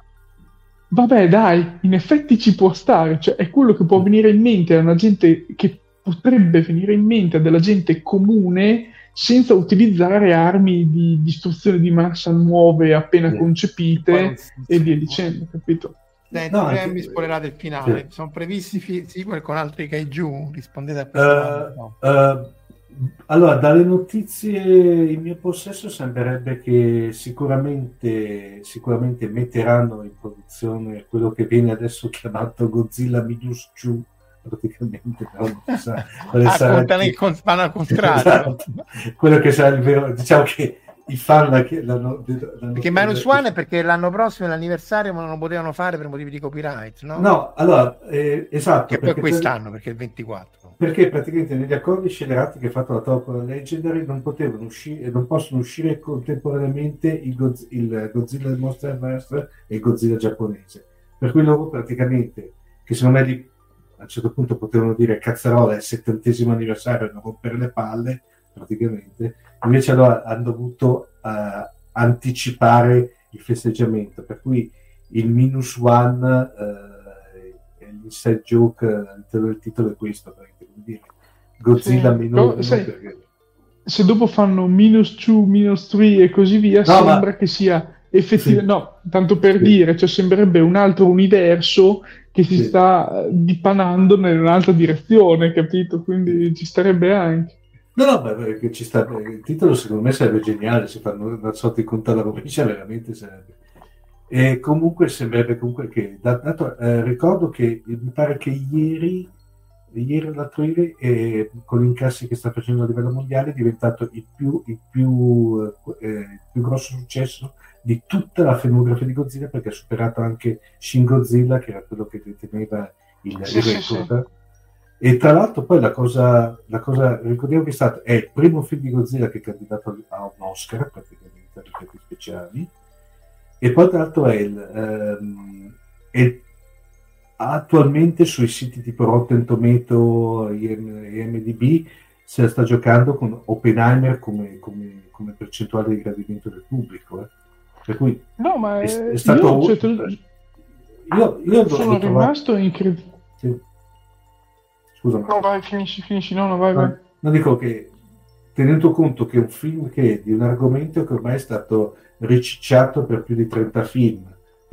vabbè dai, in effetti ci può stare, cioè è quello che può venire in mente a una gente, che potrebbe venire in mente a della gente comune senza utilizzare armi di distruzione di massa nuove appena Sì. Poi concepite non si- e via dicendo, capito? Senti, No, prima anche- che mi spoilerate il finale, Sì. sono previsti fi- sequel con altri kaiju? Rispondete a questa domanda. Uh, No. uh, allora, dalle notizie in mio possesso sembrerebbe che sicuramente, sicuramente metteranno in produzione quello che viene adesso chiamato Godzilla Minus Two, praticamente, però non si sa quale Ah, sarà il contano il titolo. con- vanno al contrario. Esatto. Quello che sarà il vero, diciamo che i fan la- che l'hanno, l'hanno Perché Minus One è perché l'anno prossimo è l'anniversario, ma non lo potevano fare per motivi di copyright, no? No, allora, eh, esatto, Che poi perché quest'anno, perché è il ventiquattro. perché praticamente negli accordi scellerati che ha fatto la Torpora Legendary non potevano uscire, non possono uscire contemporaneamente il, Goz- il Godzilla del Monsterverse e il Godzilla giapponese, per cui loro praticamente, che secondo me lì, a un certo punto potevano dire cazzarola è il settantesimo anniversario, non rompere le palle praticamente, invece allora hanno dovuto uh, anticipare il festeggiamento, per cui il minus one uh, l'inside joke all'interno del titolo è questo, perché vuol dire Godzilla Sì, meno però, uno, sai, perché... se dopo fanno minus two, minus three e così via, No, sembra ma- che sia effettivamente, Sì. no, tanto per Sì. dire, cioè sembrerebbe un altro universo che si Sì. sta eh, dipanando in un'altra direzione, capito? Quindi ci starebbe anche. No, no, beh, perché ci sta, il titolo secondo me sarebbe geniale, se fanno una sorta di conta alla rovescia veramente sarebbe. E comunque sembrerebbe comunque che, da- dato, eh, ricordo che mi pare che ieri, ieri o l'altro ieri, eh, con gli incassi che sta facendo a livello mondiale, è diventato il più, il più, eh, il più grosso successo di tutta la filmografia di Godzilla, perché ha superato anche Shin Godzilla, che era quello che deteneva il, Sì, il sì, record. E tra l'altro poi la cosa, la cosa ricordiamo che è stato, è il primo film di Godzilla che è candidato a un Oscar, praticamente per effetti speciali, e poi tra l'altro è, il, ehm, è attualmente sui siti tipo Rotten Tomato, I M D B, se la sta giocando con Oppenheimer come, come, come percentuale di gradimento del pubblico. Eh. Per cui No, ma è, eh, è stato... io, cioè, te lo- io, io l'ho sono trovato- rimasto incredibile. Sì. Scusa, ma- No, vai, finisci, finisci, no, no, vai, vai. No, non dico che, tenendo conto che è un film che è di un argomento che ormai è stato ricicciato per più di trenta film,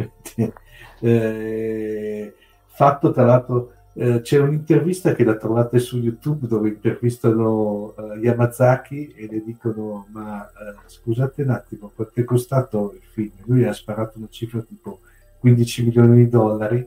eh, fatto tra l'altro, eh, c'è un'intervista che la trovate su YouTube dove intervistano eh, Yamazaki e le dicono ma eh, scusate un attimo, quanto è costato il film? Lui ha sparato una cifra tipo quindici milioni di dollari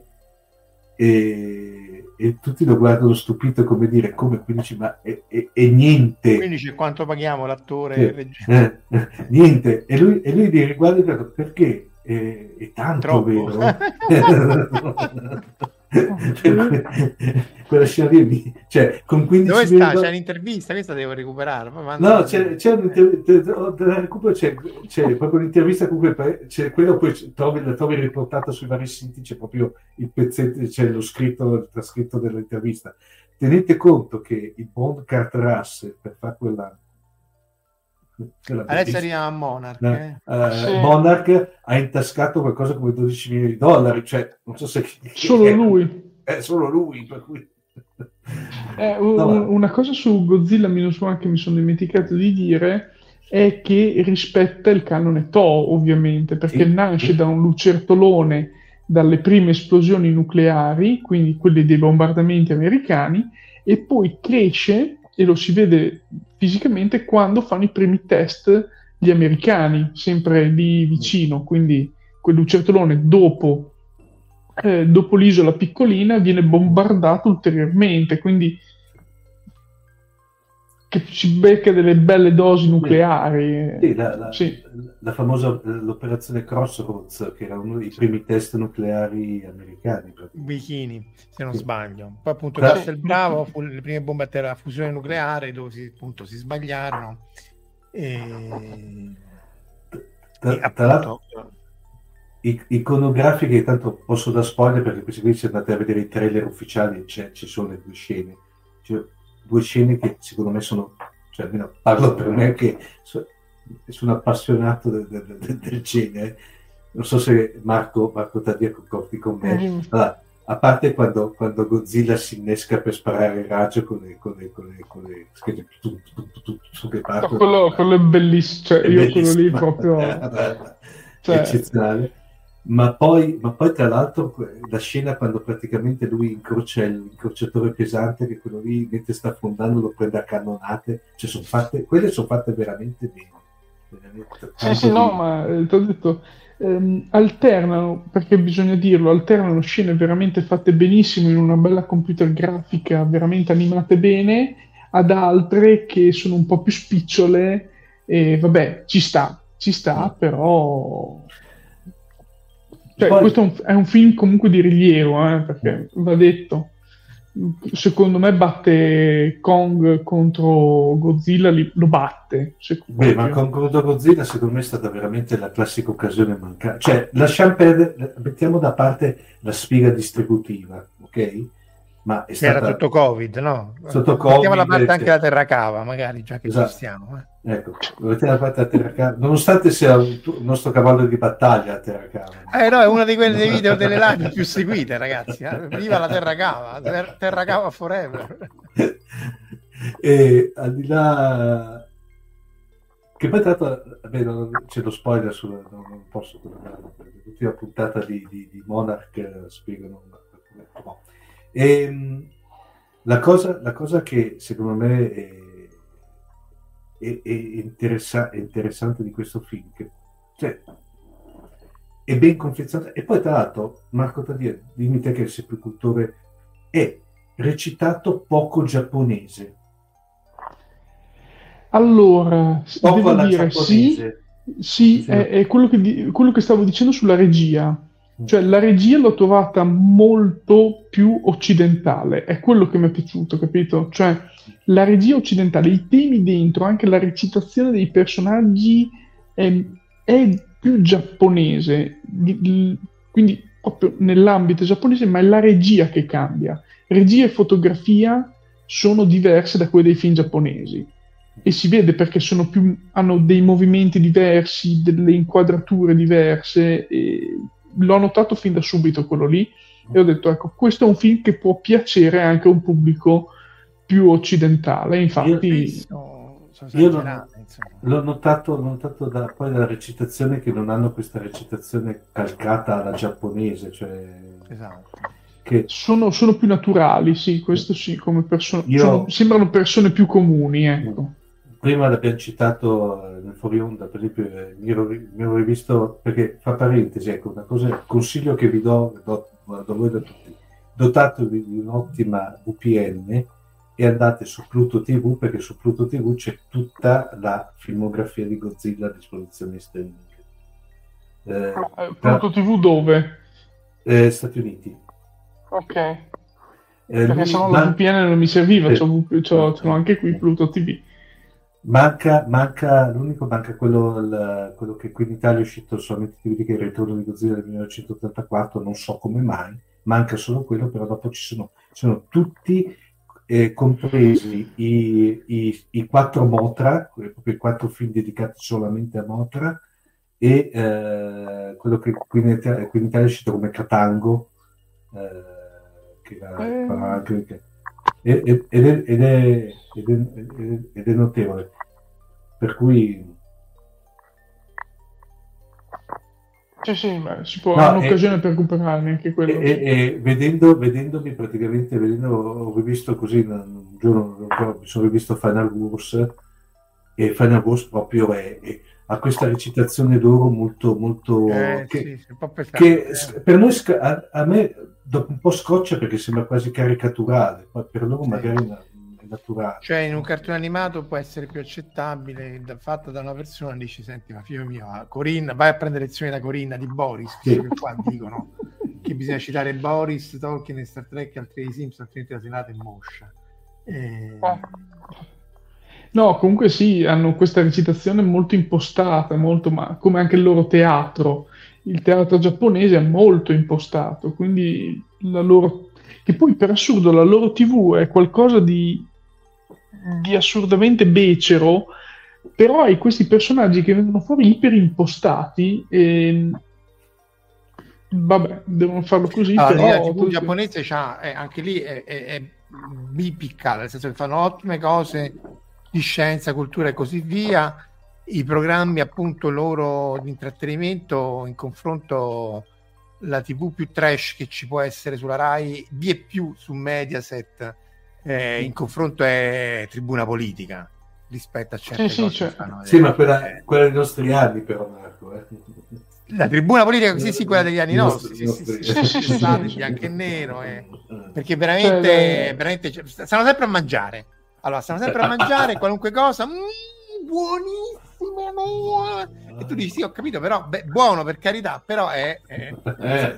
e, e tutti lo guardano stupito, come dire, come quindici, ma è, è, è niente. Quindi c'è quanto paghiamo l'attore Sì. e il regista. Eh, niente, e lui, e lui li riguarda e dice, perché è, è tanto, Troppo. vero? quella scena lì, cioè con quindici dove sta? milioni... C'è un'intervista, questa devo recuperare. No, c'è, c'è un'intervista, c'è, c'è proprio un'intervista con quel, c'è quello, poi trovi, la trovi riportata sui vari siti, c'è proprio il pezzetto, c'è lo scritto, il trascritto dell'intervista. Tenete conto che il Bond Kurt Russell, per fare quella, quella adesso arriviamo a Monarch, eh? uh, sì. Monarch ha intascato qualcosa come dodici milioni di dollari, cioè non so se solo è, lui è solo lui, per cui eh, un, no, una cosa su Godzilla minus one che mi sono dimenticato di dire è che rispetta il canone Toho, ovviamente, perché sì, nasce sì. da un lucertolone dalle prime esplosioni nucleari, quindi quelle dei bombardamenti americani, e poi cresce, e lo si vede fisicamente, quando fanno i primi test gli americani, sempre lì vicino, quindi quel lucertolone dopo, eh, dopo l'isola piccolina viene bombardato ulteriormente, quindi che ci becca delle belle dosi nucleari. Sì, la, la, Sì. la famosa l'operazione Crossroads, che era uno dei primi test nucleari americani. Bikini, se non Sì. sbaglio. Poi appunto Tra- Castelbravo fu le prime bombe a terra a fusione nucleare dove si, appunto, si sbagliarono e, Tra, e tra appunto l'altro, i- iconografiche, tanto posso da spoiler perché questi qui se andate a vedere i trailer ufficiali c'è- ci sono le due scene, cioè, due scene che secondo me sono, cioè almeno parlo per me che so- sono appassionato del, del- del- del genere, non so se Marco, Marco Taddia concordi con me. Mm. Allora, a parte quando, quando Godzilla si innesca per sparare il raggio con le, con le, con le, con le schede, tu, tu, tu, tu, su che No, partono. quello, quello è bellissimo, cioè, È io quello lì bellissimo. proprio... cioè, Eccezionale. Ma poi, ma poi tra l'altro la scena quando praticamente lui incrocia l'incrociatore pesante, che quello lì mentre sta affondando lo prende a cannonate, cioè sono fatte, quelle sono fatte veramente bene. Veramente sì, tanto sì, no, di- ma eh, ti ho detto, ehm, alternano, perché bisogna dirlo, alternano scene veramente fatte benissimo in una bella computer grafica, veramente animate bene, ad altre che sono un po' più spicciole e vabbè, ci sta, ci sta, però... Cioè, Poi- questo è un, è un film comunque di rilievo, eh, perché va detto. Secondo me batte Kong contro Godzilla, li- lo batte. se- Beh, ma proprio. con con Godzilla secondo me è stata veramente la classica occasione mancata. Cioè, lasciamo perdere, mettiamo da parte la sfiga distributiva, ok? Ma è che era stata tutto Covid, no? sotto Mettiamo da Covid, parte anche cioè- la terra cava, magari, già che Esatto. ci stiamo. Eh. Ecco, mettiamo da parte la terracava, nonostante sia un- il nostro cavallo di battaglia la terracava. Eh no, è uno di quelli dei video delle live più seguite, ragazzi. eh. Viva la terra cava, ter- terra cava forever. E al di là che poi tra l'altro vabbè, non- c'è lo spoiler sul, non, non posso guardarlo, perché l'ultima puntata di, di, di Monarch eh, spiegano no. E, la, cosa, la cosa che secondo me è, è, è, interessa- è interessante di questo film che cioè, è ben confezionato e poi tra l'altro Marco Taddia, dimmi te che sei più cultore, è recitato poco giapponese. Allora, s- Poco devo alla dire sì, giapponese. sì, Sì. è, è quello che, di- quello che stavo dicendo sulla regia. Cioè, la regia l'ho trovata molto più occidentale, è quello che mi è piaciuto, capito? Cioè, la regia occidentale, i temi dentro, anche la recitazione dei personaggi è, è più giapponese, Di- quindi proprio nell'ambito giapponese, ma è la regia che cambia. Regia e fotografia sono diverse da quelle dei film giapponesi e si vede perché sono più, hanno dei movimenti diversi, delle inquadrature diverse. E l'ho notato fin da subito quello lì e ho detto ecco, questo è un film che può piacere anche a un pubblico più occidentale. Infatti, Sono, sono Io non- esagerate, insomma. L'ho notato, l'ho notato da, poi dalla recitazione che non hanno questa recitazione calcata alla giapponese, cioè Esatto. che sono, sono più naturali, sì, questo sì, come persone, Io- sono- sembrano persone più comuni, ecco. prima l'abbiamo citato eh, nel fuori onda, per esempio, eh, mi ero, mi ero rivisto, perché fa parentesi, ecco, una cosa, consiglio che vi do, do, do voi da tutti, dotatevi di un'ottima V P N e andate su Pluto ti vu, perché su Pluto ti vu c'è tutta la filmografia di Godzilla a disposizione streaming. Eh, Eh, Pluto ti vu dove? eh, Stati Uniti. Ok. Eh, Perché lui sennò man- la V P N non mi serviva, Sì. c'ho, c'ho, c'ho anche qui Pluto T V. Manca, manca, l'unico manca quello, il- quello che qui in Italia è uscito solamente D V D, che è il Ritorno di Godzilla del millenovecentottantaquattro, non so come mai, manca solo quello, però dopo ci sono, sono tutti eh, compresi i, i, i quattro Mothra, proprio i quattro film dedicati solamente a Mothra, e eh, quello che qui in, Italia, qui in Italia è uscito come Katango, eh, che era Eh. anche, che- ed è, ed è- ed è- ed è- ed è- ed è notevole, per cui Sì, sì, ma si può, no, è un'occasione e- per recuperarne anche quello. E, e- e vedendo, vedendomi praticamente, vedendo, ho rivisto così un, un giorno, un giorno mi sono rivisto Final Wars, e Final Wars proprio è, è- ha questa recitazione d'oro molto, molto Eh, che, sì, sì, un po' pesante, che eh. s- per noi sc- a, a me dopo un po' scoccia perché sembra quasi caricaturale, ma per loro Sì. magari è, na- è naturale. Cioè in un cartone animato può essere più accettabile, da- fatta da una persona, dici senti ma figlio mio, ah, Corinna, vai a prendere lezioni da Corinna di Boris, Sì. che qua dicono che bisogna citare Boris, Tolkien e Star Trek, altri dei Simpson, altrimenti la serata è moscia. Eh, No, comunque sì, hanno questa recitazione molto impostata, molto, ma come anche il loro teatro. Il teatro giapponese è molto impostato, quindi la loro... Che poi per assurdo la loro tivù è qualcosa di, di assurdamente becero, però hai questi personaggi che vengono fuori iper impostati e... Vabbè, devono farlo così, allora, però... la tivù tu- giapponese c'ha, eh, anche lì è, è, è bipicca, nel senso che fanno ottime cose di scienza, cultura e così via. I programmi appunto loro di intrattenimento in confronto la tivù più trash che ci può essere sulla Rai, di e più su Mediaset, eh, in confronto è Tribuna Politica rispetto a certe Sì, sì, cose cioè- che fanno Sì, vedere. ma quella, Eh, quella dei nostri anni però, Marco. Eh. la Tribuna Politica, sì, sì, quella degli anni I nostri, nostri- sì, sì, i sì, nostri- Sì, sì, sì, Scusate, sì. bianco e nero, eh. Eh. Perché veramente, Cioè, veramente cioè, stanno sempre a mangiare. Allora, stanno sempre a mangiare qualunque cosa, mm, buonissime, buone. E tu dici, sì, ho capito, però, beh, buono per carità, però è... è, Eh.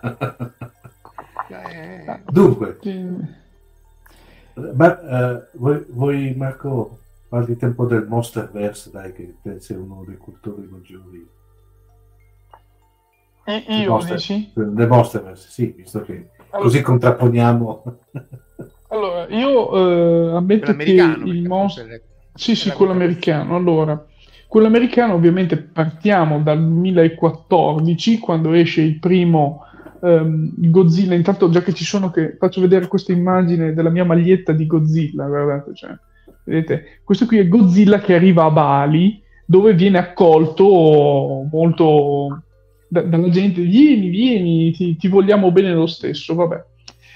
è- Dunque, sì. ma, eh, vuoi, vuoi, Marco, parli tempo del Monsterverse, dai, che te sei uno dei cultori maggiori. E Del io, Monster- dici? del Monsterverse, sì, visto che Allora- così contrapponiamo. Allora, io eh, ammetto che quell'americano, il perché monstro... appunto è- Sì, è sì, la quello contrapposizione. americano. Allora, quello americano ovviamente partiamo dal duemilaquattordici, quando esce il primo ehm, Godzilla. Intanto, già che ci sono, che faccio vedere questa immagine della mia maglietta di Godzilla, guardate, cioè, vedete, questo qui è Godzilla che arriva a Bali, dove viene accolto molto da- dalla gente, vieni, vieni, ti, ti vogliamo bene lo stesso, vabbè.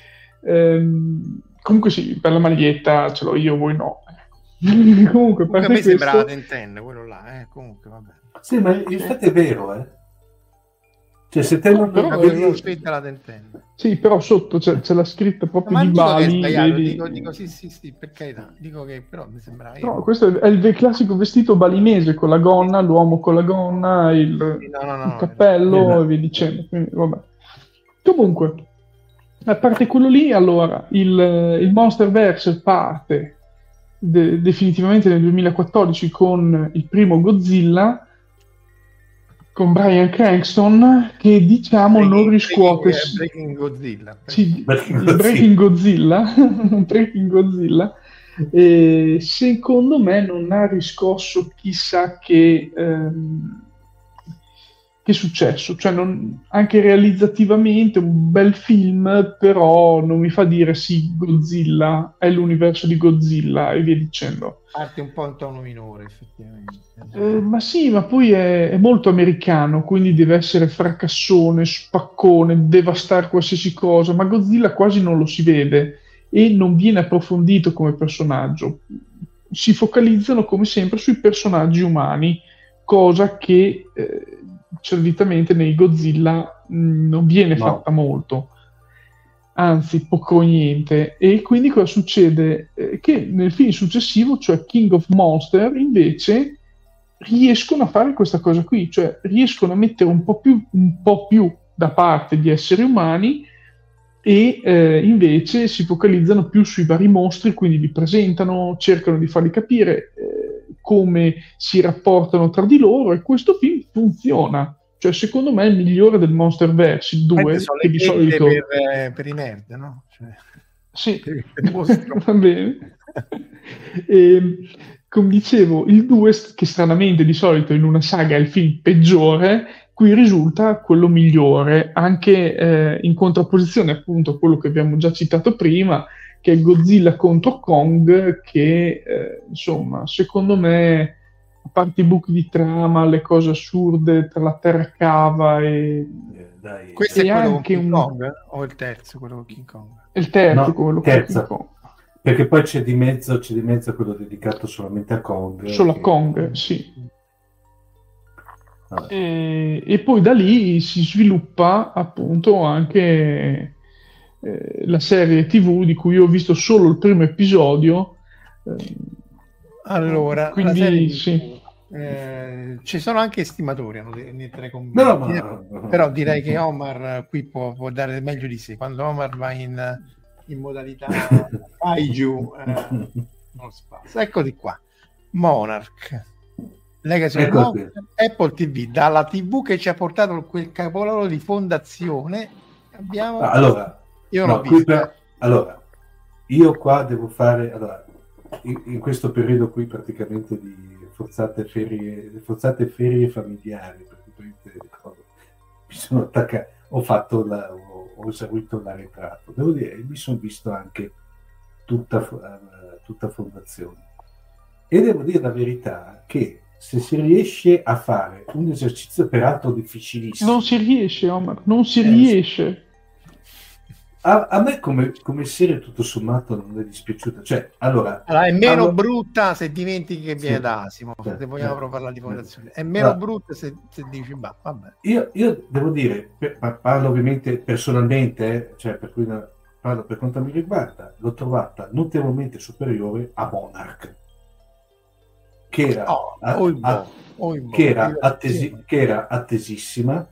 Ehm, comunque sì, per la maglietta ce l'ho io, voi no. Comunque, a Comunque a parte me sembrava questo, Tenten, quello là, eh, comunque vabbè. Sì, ma in effetti è vero, eh. Cioè, se te non Però, non eh, vedi... Avevo aspetta la Tenten. sì, però sotto c'è, c'è la scritta proprio Ma di non dico che è Bali, sbagliato, vedi? dico, dico sì, sì, sì, per carità, dico che però mi sembrava... No, questo è è il ve- classico vestito balinese con la gonna, l'uomo con la gonna, il, No, no, no, il no, cappello no. e via dicendo. Quindi, vabbè. Comunque, a parte quello lì, allora, il, il Monsterverse parte de- definitivamente nel duemilaquattordici con il primo Godzilla, con Bryan Cranston, che diciamo non Breaking- riscuote... Breaking, Breaking Godzilla. Sì, Breaking il Breaking Godzilla, Breaking Godzilla, e secondo me non ha riscosso chissà che, ehm, che successo, cioè non- anche realizzativamente un bel film, però non mi fa dire sì, Godzilla è l'universo di Godzilla e via dicendo. Parte un po' in tono minore, effettivamente. Eh, ma sì, ma poi è, è molto americano, quindi deve essere fracassone, spaccone, devastare qualsiasi cosa, ma Godzilla quasi non lo si vede e non viene approfondito come personaggio. Si focalizzano come sempre sui personaggi umani, cosa che eh, solitamente nei Godzilla mh, non viene No. fatta molto. Anzi, poco o niente. E quindi cosa succede? Eh, che nel film successivo, cioè King of Monster, invece riescono a fare questa cosa qui, cioè riescono a mettere un po' più, un po' più da parte gli esseri umani e eh, invece si focalizzano più sui vari mostri, quindi li presentano, cercano di farli capire eh, come si rapportano tra di loro, e questo film funziona. Cioè, secondo me è il migliore del Monsterverse, il due, Sono che le di tette solito... per, eh, per i nerd, no? Cioè, Sì, per il mostro. va bene. E, come dicevo, il due, che stranamente di solito in una saga è il film peggiore, qui risulta quello migliore, anche eh, in contrapposizione appunto a quello che abbiamo già citato prima, che è Godzilla contro Kong, che eh, insomma, secondo me, a parte i buchi di trama, le cose assurde tra la terra cava e... Eh, dai, Questo e è quello con anche King un... Kong? O il terzo, quello con King Kong? il terzo, no, quello con terza, King Kong. perché poi c'è di mezzo c'è di mezzo quello dedicato solamente a Kong, Solo a che... Kong, sì. Vabbè. E, e poi da lì si sviluppa appunto anche eh, la serie tivù di cui io ho visto solo il primo episodio. eh, Allora, quindi la serie sì. eh, ci sono anche estimatori hanno de- nei tre commenti, No, ma- no, no. però direi che Omar qui può, può dare meglio di sé. Quando Omar va in, in modalità kaiju eh, non spazio. Eccoli qua, Monarch, Legacy of Ecco Monster, Apple ti vu, dalla tivù che ci ha portato quel capolavoro di fondazione. Abbiamo Ah, allora, io non no, ho qui visto per- allora, io qua devo fare, allora, in, in questo periodo qui praticamente di forzate ferie, forzate ferie familiari, praticamente, mi sono attaccato, ho fatto la, ho, ho eseguito l'arretrato. Devo dire, mi sono visto anche tutta, uh, tutta fondazione. E devo dire la verità che se si riesce a fare un esercizio peraltro difficilissimo, Non si riesce, Omar, non si Eh, riesce. a, a me come, come serie tutto sommato non è dispiaciuta, cioè allora, allora, è meno allora- brutta se dimentichi che viene Sì. da Asimo, Sì. se vogliamo Eh. proprio parlare di fondazione, è meno Ah. brutta se, se dici bah, vabbè. Io, io devo dire, per- ma parlo ovviamente personalmente, eh, cioè per cui la- parlo per quanto mi riguarda, l'ho trovata notevolmente superiore a Monarch, che era, Oh, a- oh, a- boh, oh, boh, che era, io- attesi- sì. che era attesissima,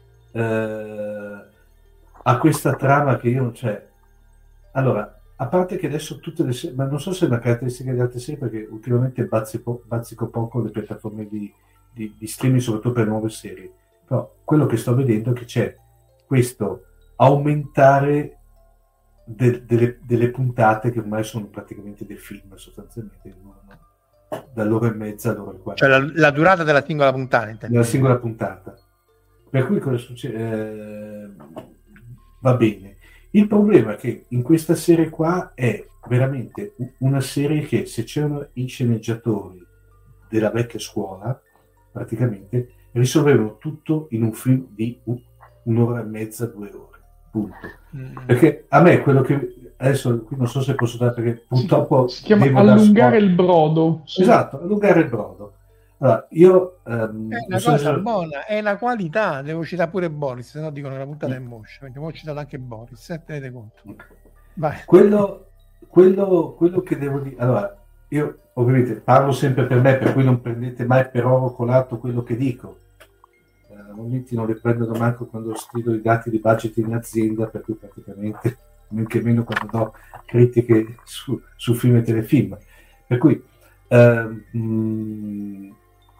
eh, a questa trama che io non c'è. Allora, a parte che adesso tutte le serie, ma non so se è una caratteristica di altre serie, perché ultimamente bazzico, bazzico poco le piattaforme di, di, di streaming, soprattutto per nuove serie, però quello che sto vedendo è che c'è questo aumentare de, delle, delle puntate che ormai sono praticamente dei film, sostanzialmente dall'ora e mezza all'ora e quaranta. Cioè la, la durata della singola puntata, intendi? Della singola puntata. Per cui cosa succede? Eh, va bene. Il problema è che in questa serie qua è veramente una serie che, se c'erano i sceneggiatori della vecchia scuola, praticamente risolvevano tutto in un film di un, un'ora e mezza, due ore. Punto. Mm. Perché a me quello che adesso qui non so se posso dare, perché purtroppo si, si chiama allungare il brodo. Sì. Esatto, allungare il brodo. Allora, io um, è una cosa so... buona, è la qualità. Devo citare pure Boris, se no dicono che la puntata è moscia. Quindi ho citato anche Boris, eh, tenete conto. Vai. Quello, quello, quello che devo dire, allora, io ovviamente parlo sempre per me, per cui non prendete mai per oro colato quello che dico. A momenti non le prendono manco quando scrivo i dati di budget in azienda, per cui praticamente men che meno quando do critiche su, su film e telefilm. Per cui uh, mh,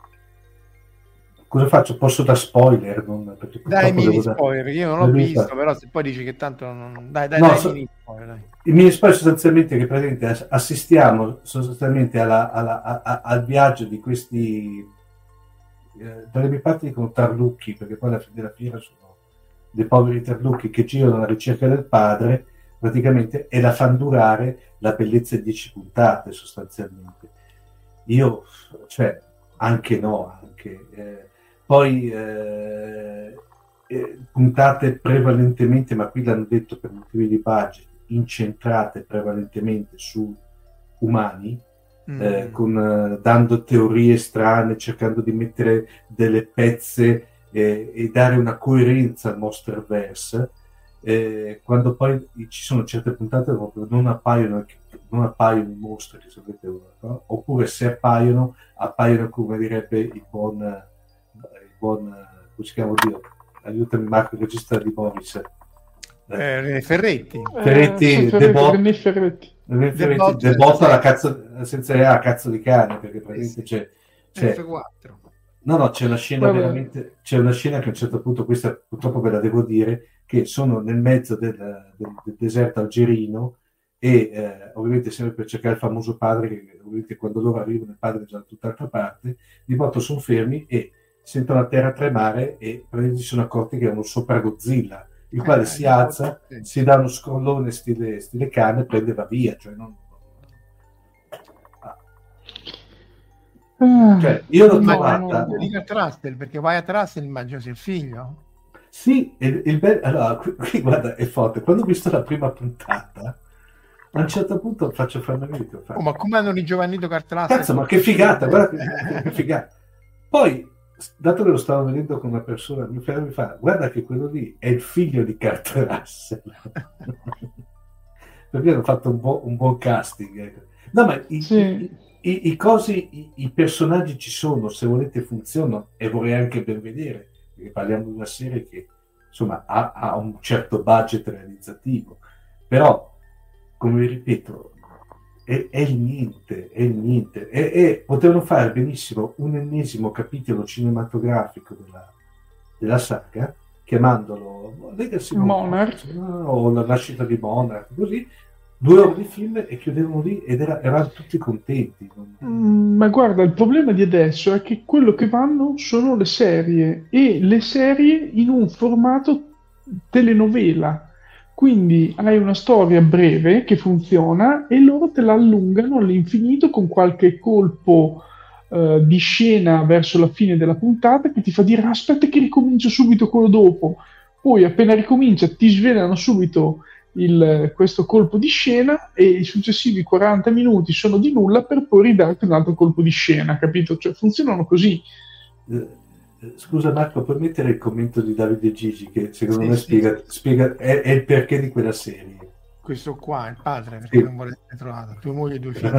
cosa faccio? Posso da spoiler? Non, dai mini spoiler, da... io non l'ho visto, da... però se poi dici che tanto non... dai, dai, no, dai so... mini spoiler, dai. I mini spoiler sostanzialmente che praticamente assistiamo sostanzialmente alla, alla, a, a, al viaggio di questi, eh, dalle mie parti dicono tarlucchi, perché poi alla fine della fiera sono dei poveri tarlucchi che girano alla ricerca del padre, praticamente, e la fanno durare la bellezza di dieci puntate sostanzialmente. Io, cioè, anche no, anche... Eh, poi eh, eh, puntate prevalentemente, ma qui l'hanno detto per motivi di budget, incentrate prevalentemente su umani, mm. eh, con, eh, dando teorie strane, cercando di mettere delle pezze eh, e dare una coerenza al Monsterverse, eh, quando poi ci sono certe puntate proprio non appaiono, non appaiono i mostri, no? Oppure se appaiono, appaiono, come direbbe il buon... buon, come si chiama, Dio, aiutami Marco, il regista di Boris, Eh, Ferretti. Ferretti, Eh, De Ferretti, Bot- René Ferretti. René Ferretti, Bot- De Botto alla cazzo, senza a cazzo di cane, perché praticamente c'è, c'è F quattro. no no c'è una scena Vabbè. veramente, c'è una scena che a un certo punto, questa purtroppo ve la devo dire, che sono nel mezzo del, del, del deserto algerino e eh, ovviamente sempre per cercare il famoso padre, che ovviamente quando loro arrivano il padre è già da tutt'altra parte, di botto sono fermi e sentono la terra tremare e praticamente si sono accorti che erano sopra Godzilla, il quale Eh, si di alza, botto, sì. si dà uno scrollone stile, stile cane e prende e va via, cioè non... Ah, Cioè, io l'ho no, trovata... no. Di Kurt Russell, perché Wyatt Russell immagino sia il figlio. Sì, il, il bello... Allora, qui, qui, guarda, è forte. Quando ho visto la prima puntata, a un certo punto faccio fare una video. Oh, ma come hanno rigiovanito Kurt Russell? Cazzo, ma che figata, guarda che, che figata. Poi, dato che lo stavo vedendo con una persona, mi fa, mi fa guarda che quello lì è il figlio di Kurt Russell. Perché hanno fatto un, bu- un buon casting. Ecco. No, ma i, Sì. i, i, i cosi, i, i personaggi ci sono, se volete funzionano, e vorrei anche ben vedere, perché parliamo di una serie che insomma ha, ha un certo budget realizzativo, però, come vi ripeto, è, è il niente, è il niente. E, e potevano fare benissimo un ennesimo capitolo cinematografico della, della saga, chiamandolo Legacy Monarch. o La nascita di Monarch, così, due ore di film e chiudevano lì ed era, erano tutti contenti. Mm, Ma guarda, il problema di adesso è che quello che vanno sono le serie e le serie in un formato telenovela. Quindi hai una storia breve che funziona e loro te la allungano all'infinito con qualche colpo eh, di scena verso la fine della puntata che ti fa dire aspetta che ricomincio subito quello dopo. Poi appena ricomincia ti svelano subito il, questo colpo di scena e i successivi quaranta minuti sono di nulla per poi ridarti un altro colpo di scena, capito? Cioè funzionano così. Eh, Scusa Marco, puoi mettere il commento di Davide Gigi che secondo Sì, me sì. spiega, spiega è, è il perché di quella serie. Questo qua, il padre, perché Sì. non vuole essere trovato. Due mogli e due figli.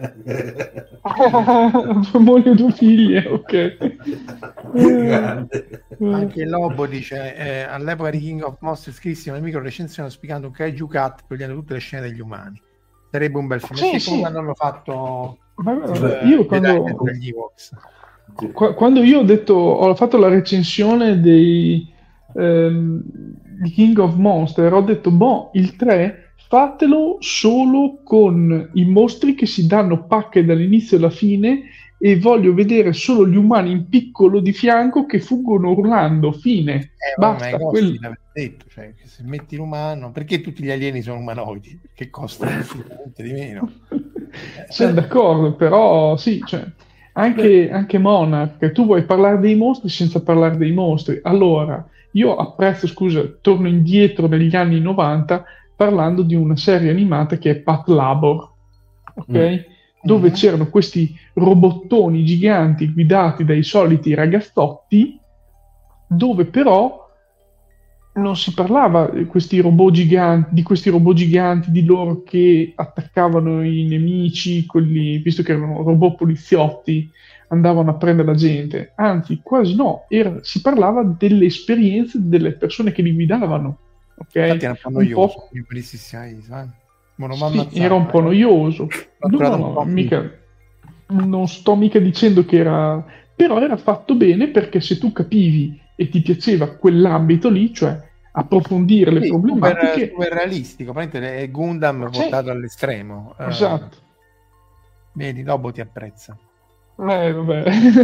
Due mogli e due figlie, ok. Grande. Anche Lobo dice eh, all'epoca di King of Monsters scrissimo una micro recensione spiegando un Kaiju Cat togliendo tutte le scene degli umani. Sarebbe un bel film. Sì, Sì, sì. come hanno fatto Ma guarda, Beh, io Jedi quando, degli Ewoks. Qua- Quando io ho detto, ho fatto la recensione dei, ehm, di King of Monster, ho detto, boh, il tre fatelo solo con i mostri che si danno pacche dall'inizio alla fine e voglio vedere solo gli umani in piccolo di fianco che fuggono urlando, fine, Eh, vabbè, ma basta. i costi quel- l'avete detto, cioè, che se metti l'umano, perché tutti gli alieni sono umanoidi? Che costano sicuramente di meno. Siamo d'accordo, però sì, cioè, anche, anche Monarch, tu vuoi parlare dei mostri senza parlare dei mostri. Allora, io apprezzo, scusa, torno indietro negli anni novanta parlando di una serie animata che è Pat Labor, ok? Mm. Dove Mhm. c'erano questi robottoni giganti guidati dai soliti ragazzotti, dove però non si parlava di questi robot giganti, di questi robot giganti, di loro che attaccavano i nemici, quelli, visto che erano robot poliziotti, andavano a prendere la gente. Anzi, quasi no, era- si parlava delle esperienze delle persone che li guidavano. Ok? Infatti era un po' Un noioso. po'- Io per sai, sai? Ma non Sì, m'ha ammazzato, era un po' eh. noioso. L'ho No, trovato no, un po' no, mica, non sto mica dicendo che era... Però era fatto bene perché se tu capivi e ti piaceva quell'ambito lì, cioè approfondire le Sì, super, problematiche... super realistico, praticamente è Gundam Sì. portato all'estremo. Eh, Esatto. vedi, Lobo ti apprezza. Eh, vabbè.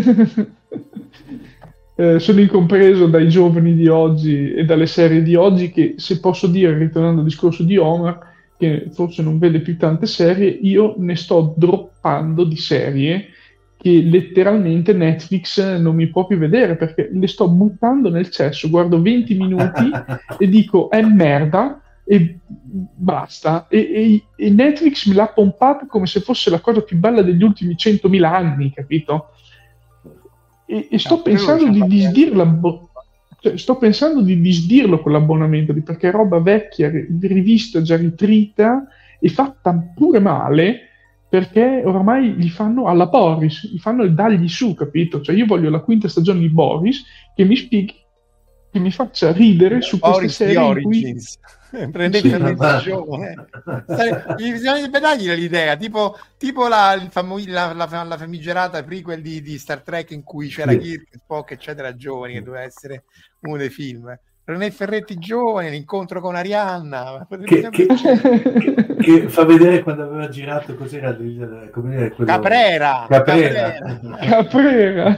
Eh, sono incompreso dai giovani di oggi e dalle serie di oggi che, se posso dire, ritornando al discorso di Omar, che forse non vede più tante serie, io ne sto droppando di serie che letteralmente Netflix non mi può più vedere perché le sto buttando nel cesso, guardo venti minuti e dico è merda e basta. E, e- e Netflix me l'ha pompata come se fosse la cosa più bella degli ultimi centomila anni, capito? E, e sto No, però pensando c'ha di fatto disdirla, cioè, sto pensando di disdirlo quell'abbonamento lì perché è roba vecchia, ri- rivista, già ritrita e fatta pure male perché oramai gli fanno alla Boris, gli fanno il dagli su, capito? Cioè io voglio la quinta stagione di Boris che mi spieghi che mi faccia ridere su queste Boris serie di in cui... Origins. Prende Sì. il Ferretti giovane. Bisogna dargli l'idea, tipo, tipo la, il famo- la, la, la famigerata prequel di, di Star Trek in cui c'era Sì. Kirk, Spock, eccetera, giovani, che doveva essere uno dei film. René Ferretti giovane, l'incontro con Arianna. Che, che, che, che fa vedere quando aveva girato cos'era il, come dire, quello... Caprera. Caprera. Caprera.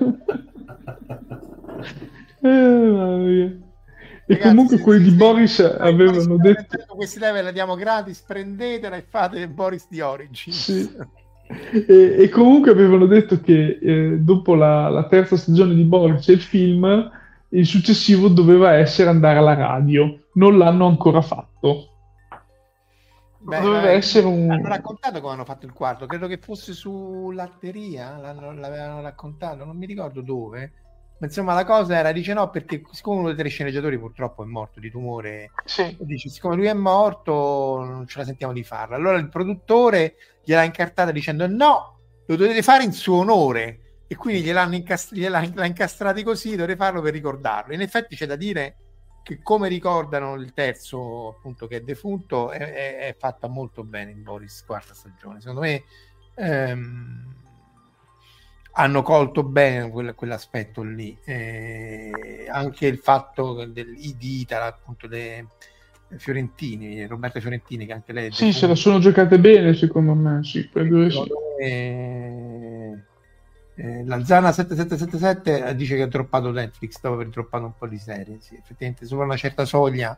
eh, mamma mia. E Ragazzi, comunque se- quelli se- di se- Boris se- avevano Boris, detto... questi level la diamo gratis, prendetela e fate Boris di Origins. Sì. E, e comunque avevano detto che eh, dopo la, la terza stagione di Boris e il film, il successivo doveva essere andare alla radio. Non l'hanno ancora fatto. Beh, Doveva eh, essere un... hanno raccontato come hanno fatto il quarto, credo che fosse su Latteria, l'hanno- l'avevano raccontato, non mi ricordo dove. Ma insomma la cosa era, dice no, perché siccome uno dei tre sceneggiatori purtroppo è morto di tumore, Sì. dice siccome lui è morto non ce la sentiamo di farla. Allora il produttore gliel'ha incartata dicendo no, lo dovete fare in suo onore, e quindi gliel'hanno incast- gliel'ha l'ha incastrati così, dovete farlo per ricordarlo. In effetti c'è da dire che come ricordano il terzo, appunto, che è defunto, è, è, è fatta molto bene in Boris quarta stagione. Secondo me ehm, hanno colto bene quel, quell'aspetto lì, eh, anche il fatto dell'I D Italia, appunto, dei Fiorentini, Roberta Fiorentini, che anche lei è Sì, defunta. se la sono giocate bene, secondo me. Sì, quelle due sì. Secondo me, eh, la Zana sette sette sette sette dice che ha droppato Netflix dopo aver droppato un po' di serie. Sì, effettivamente sopra una certa soglia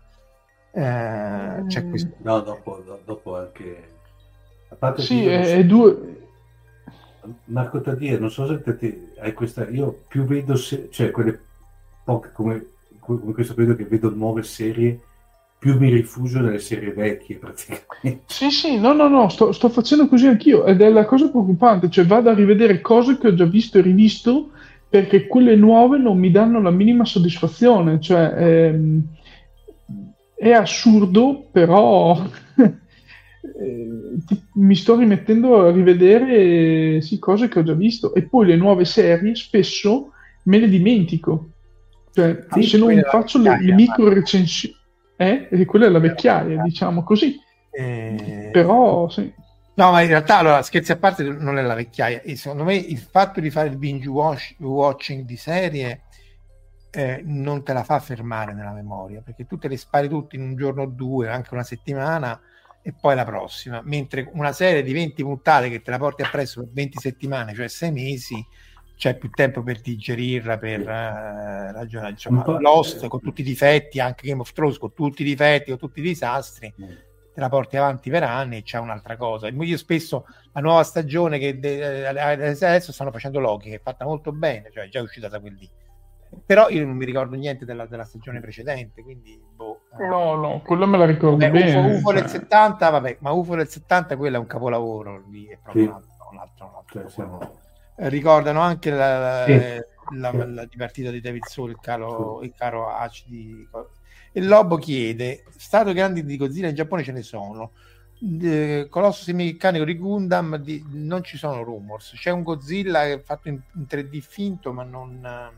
eh, c'è questo. No, dopo, do- dopo anche... A parte che Sì, io non è, so- è due... Marco Tadia, non so se te, te hai questa... Io più vedo, se, cioè quelle poche come, come questo periodo che vedo nuove serie, più mi rifugio nelle serie vecchie praticamente. Sì, sì, no, no, no, sto, sto facendo così anch'io ed è la cosa preoccupante, cioè vado a rivedere cose che ho già visto e rivisto perché quelle nuove non mi danno la minima soddisfazione, cioè ehm, è assurdo, però eh, ti- mi sto rimettendo a rivedere sì, cose che ho già visto e poi le nuove serie spesso me le dimentico, cioè Sì, se non quella è la faccio le, vecchiaia, le micro recensioni, eh, e quella è la vecchiaia, diciamo così. Eh, Però sì. No, ma in realtà, allora, scherzi a parte, non è la vecchiaia. E secondo me il fatto di fare il binge watch- watching di serie eh, non te la fa fermare nella memoria, perché tu te le spari tutte in un giorno o due, anche una settimana, e poi la prossima. Mentre una serie di venti puntate che te la porti appresso per venti settimane, cioè sei mesi, c'è più tempo per digerirla, per eh, ragionare. Insomma, Un po'- Lost con tutti i difetti, anche Game of Thrones con tutti i difetti, con tutti i disastri, te la porti avanti per anni e c'è un'altra cosa. Io spesso la nuova stagione che de- adesso stanno facendo Loki, che è fatta molto bene, cioè è già uscita da quel lì, però io non mi ricordo niente della, della stagione precedente, quindi boh. No, no, quello me la ricordo Vabbè, bene. U F O, U F O del cioè. settanta, vabbè, ma U F O del settanta quello è un capolavoro, lì è proprio Sì. un altro, un altro, un altro. Cioè, siamo... Eh, ricordano anche la, Sì. la, Sì. la dipartita di David Soul, il caro, il caro H di... E Lobo chiede: statue grandi di Godzilla in Giappone ce ne sono, eh, Colosso semimeccanico di Gundam di, non ci sono rumors, c'è un Godzilla che è fatto in, in tre D finto, ma non,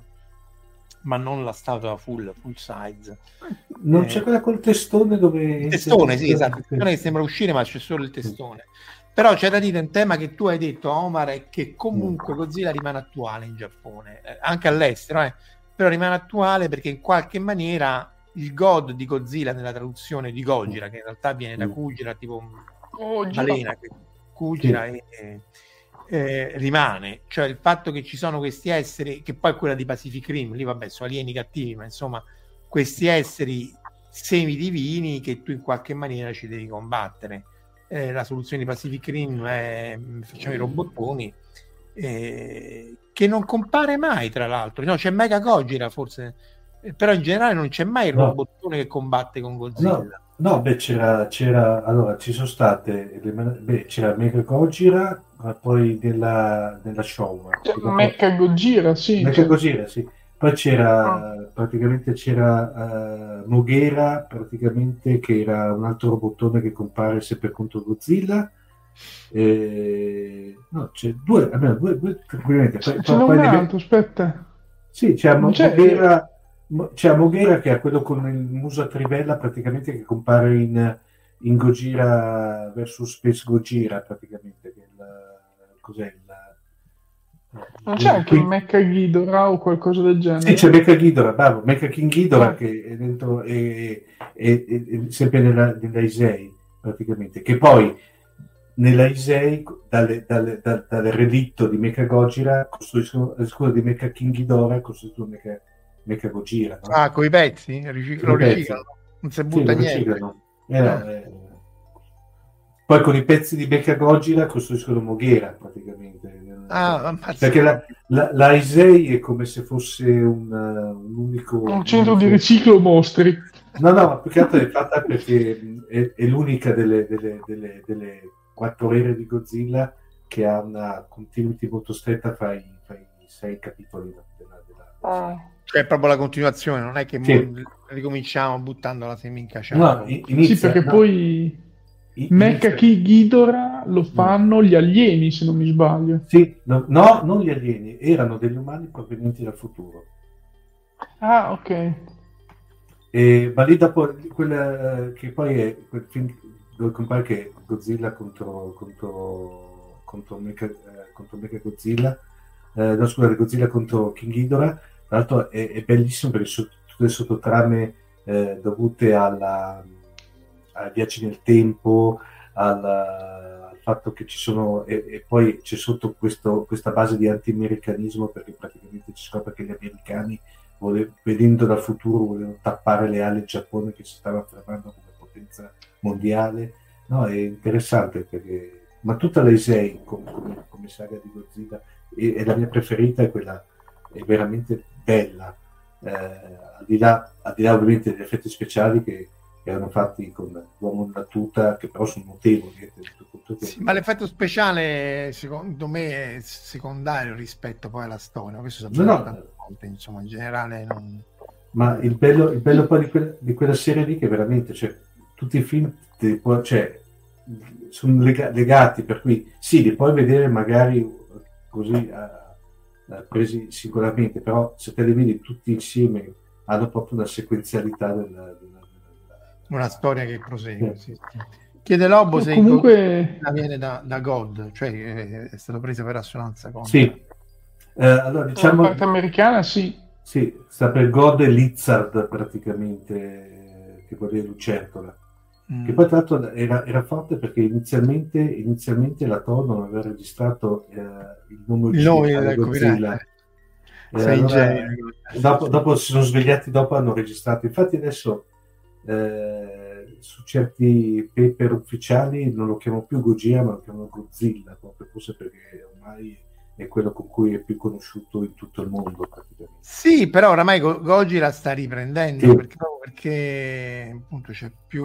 ma non la statua full, full size. Non Eh, c'è quella col testone dove... il testone, sì, esatto, il testone che sembra uscire, ma c'è solo il testone. Però c'è da dire un tema che tu hai detto, Omar, è che comunque Godzilla rimane attuale in Giappone, eh, anche all'estero, eh, però rimane attuale perché in qualche maniera il god di Godzilla nella traduzione di Gojira, che in realtà viene da Kujira, tipo un Gojira. balena, che Kujira Sì. è- eh, rimane, cioè il fatto che ci sono questi esseri, che poi è quella di Pacific Rim, lì vabbè sono alieni cattivi, ma insomma questi esseri semidivini che tu in qualche maniera ci devi combattere. Eh, la soluzione di Pacific Rim è facciamo i robottoni, eh, che non compare mai, tra l'altro, no, c'è Mega Gojira forse, eh, però in generale non c'è mai il No. robottone che combatte con Godzilla. No, no, beh, c'era, c'era, allora, ci sono state, le, beh, c'era Mega Gojira, ma poi della, della Showa. Cioè, Mecha Gojira, sì. Mega cioè. Gojira, sì. Poi c'era, praticamente c'era uh, Moghera, praticamente, che era un altro robottone che compare sempre contro Godzilla. E... No, c'è due, almeno due, due tranquillamente. Poi, Ce n'è poi un ne- altro, aspetta. Sì, c'è Non c'è- Moghera, c'è Moghera che è quello con il muso a trivella praticamente, che compare in, in Gojira versus Space Gojira praticamente, che è il, cos'è il, non c'è anche qui... Mecha Ghidorah o qualcosa del genere? Sì, c'è Mecha Ghidorah, bravo, Mecha King Ghidorah, Ah. che è, dentro, è, è, è, è sempre nella, nella Isei praticamente, che poi nella Isei dalle, dalle, dal, dal relitto di Mecha Gojira costruiscono, scusa, di Mecha King Ghidorah costruiscono Mecha, Mecha Gojira, no? Ah, con i pezzi? Ric- lo pezzi. riciclano, non si Sì, butta lo niente. riciclano. Eh, no, eh. Poi con i pezzi di Mecha Gojira costruiscono Moghera praticamente. Ah, ammazza. Perché la, la, la Isei è come se fosse un, un unico un centro unico... di riciclo mostri. No, no, ma più che altro è fatta perché è, è l'unica delle, delle, delle, delle quattro ere di Godzilla che ha una continuity molto stretta fra i, fra i sei capitoli della, della... Ah. Cioè è proprio la continuazione, non è che Sì. mo- ricominciamo buttando la semincacciata. No, inizia, sì, perché no. poi I, Mecha inizia... King Ghidorah lo fanno gli alieni, se non mi sbaglio. Sì, no, no, non gli alieni, erano degli umani provenienti dal futuro. Ah, ok. E, ma lì dopo quella che poi è quel film dove compare che è Godzilla contro contro contro Mecha, eh, contro Mecha Godzilla, eh, no scusa, Godzilla contro King Ghidorah, tra l'altro è, è bellissimo perché sono tutte le sottotrame eh, dovute alla, ai viaggi nel tempo, al, al fatto che ci sono e, e poi c'è sotto questo, questa base di anti-americanismo, perché praticamente ci scopre che gli americani Vole, vedendo dal futuro volevano tappare le ali al Giappone che si stava affermando come potenza mondiale. No, è interessante perché ma tutta la Isei come, come, come saga di Godzilla è, è la mia preferita, è quella è veramente bella, eh, al di là al di là ovviamente degli effetti speciali che erano fatti con l'uomo nella tuta, che però sono notevoli. Sì, ma l'effetto speciale secondo me è secondario rispetto poi alla storia. Questo no, no. Volte, insomma, in generale non... Ma il bello, il bello poi di, que- di quella serie lì che veramente, cioè, tutti i film te, cioè, sono lega- legati, per cui sì, li puoi vedere magari così a, a presi singolarmente, però se te li vedi tutti insieme hanno proprio una sequenzialità della, della, della... una storia che prosegue. Eh. Sì, sì. Chiede Lobo se comunque viene da, da God, cioè è stato preso per assonanza con... Sì. Eh, allora, diciamo, la parte americana sì. Sì, sta per God e Lizard praticamente, che vuol dire lucertola. Mm. Che poi tra l'altro era, era forte perché inizialmente, inizialmente la Toho non aveva registrato eh, il nome il nome di Godzilla. Eh, allora, dopo, dopo si sono svegliati, dopo hanno registrato. Infatti adesso eh, su certi paper ufficiali non lo chiamano più Gojira, ma lo chiamano Godzilla, proprio forse perché ormai è quello con cui è più conosciuto in tutto il mondo praticamente. Sì, però oramai Go- Goji la sta riprendendo, sì. perché, perché appunto c'è più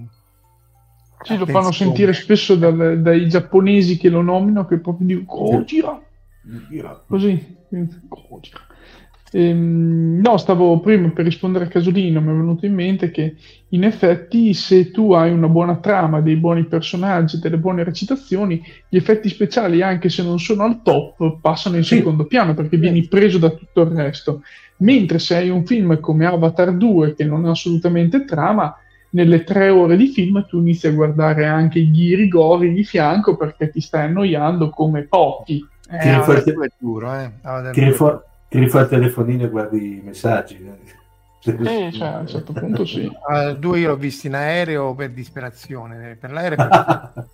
sì, lo fanno sentire spesso dal, dai giapponesi che lo nominano, che proprio dicono Gojira così Gojira. Ehm, no, stavo prima per rispondere a Casolino, mi è venuto in mente che in effetti se tu hai una buona trama, dei buoni personaggi, delle buone recitazioni, gli effetti speciali, anche se non sono al top, passano in sì. secondo piano perché vieni preso da tutto il resto. Mentre se hai un film come Avatar due che non ha assolutamente trama, nelle tre ore di film tu inizi a guardare anche i rigori di fianco perché ti stai annoiando come pochi. Eh, ti rifai il duro, eh. Ti rifai Ti rifai il telefonino e guardi i messaggi. Sì, cioè, a un certo punto sì. Uh, due io l'ho visto in aereo per disperazione, per l'aereo per...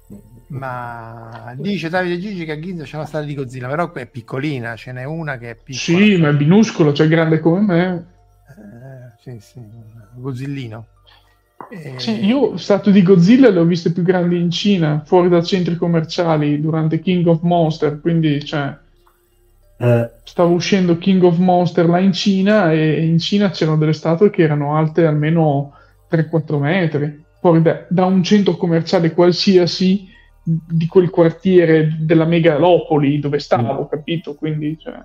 ma dice Davide Gigi che a Ginza c'è una strada di Godzilla, però è piccolina, ce n'è una che è piccola. Sì, ma è minuscolo, cioè grande come me. Eh, sì, sì, Godzillino. E... Sì, io statue di Godzilla le ho viste più grandi in Cina, fuori da centri commerciali, durante King of Monster, quindi cioè... Eh. Stavo uscendo King of Monster là in Cina e in Cina c'erano delle statue che erano alte almeno tre quattro metri, fuori da, da un centro commerciale qualsiasi di quel quartiere della megalopoli dove stavo, mm. capito? Quindi, cioè...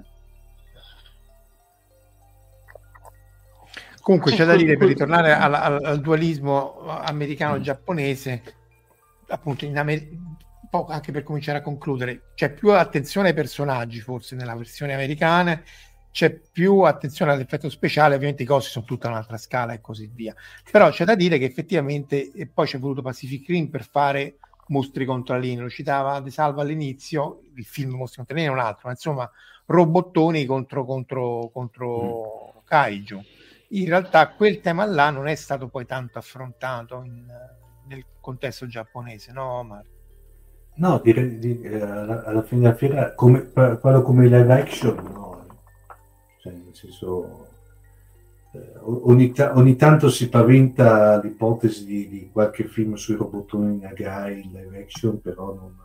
Comunque sì, c'è da dire, per ritornare al, al, al dualismo americano-giapponese, appunto in America, anche per cominciare a concludere, c'è più attenzione ai personaggi forse nella versione americana c'è più attenzione all'effetto speciale, ovviamente i costi sono tutta un'altra scala e così via. Però c'è da dire che effettivamente, e poi c'è voluto Pacific Rim per fare Mostri contro Alieni, lo citava De Salva all'inizio, il film Mostri contro Alieni è un altro, ma insomma robottoni contro, contro, contro mm. Kaiju. In realtà quel tema là non è stato poi tanto affrontato in, nel contesto giapponese, no Omar? No, direi di, eh, alla, alla fine della fiera, come, quello come live action, no. Cioè, nel senso, eh, ogni, ta- ogni tanto si paventa l'ipotesi di, di qualche film sui robottoni Nagai in live action, però non...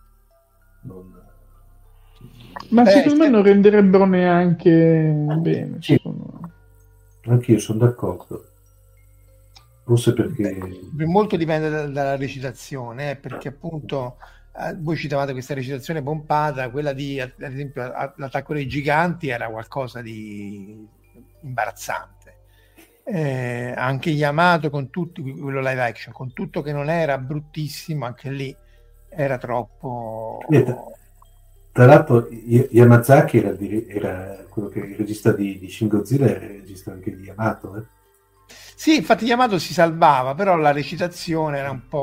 non Ma Beh, secondo me se... non renderebbero neanche bene. Sì. Sono... Anch'io sono d'accordo. Forse perché... Beh, molto dipende da, dalla recitazione, eh, perché appunto eh, voi citavate questa recitazione pompata, quella di, ad esempio, a, l'attacco dei giganti era qualcosa di imbarazzante. Eh, anche Yamato con tutti, quello live action, con tutto che non era bruttissimo, anche lì era troppo... Tra l'altro Yamazaki era, era quello che il regista di, di Shin Godzilla, era il regista anche di Yamato, eh? Sì, infatti Yamato si salvava, però la recitazione era un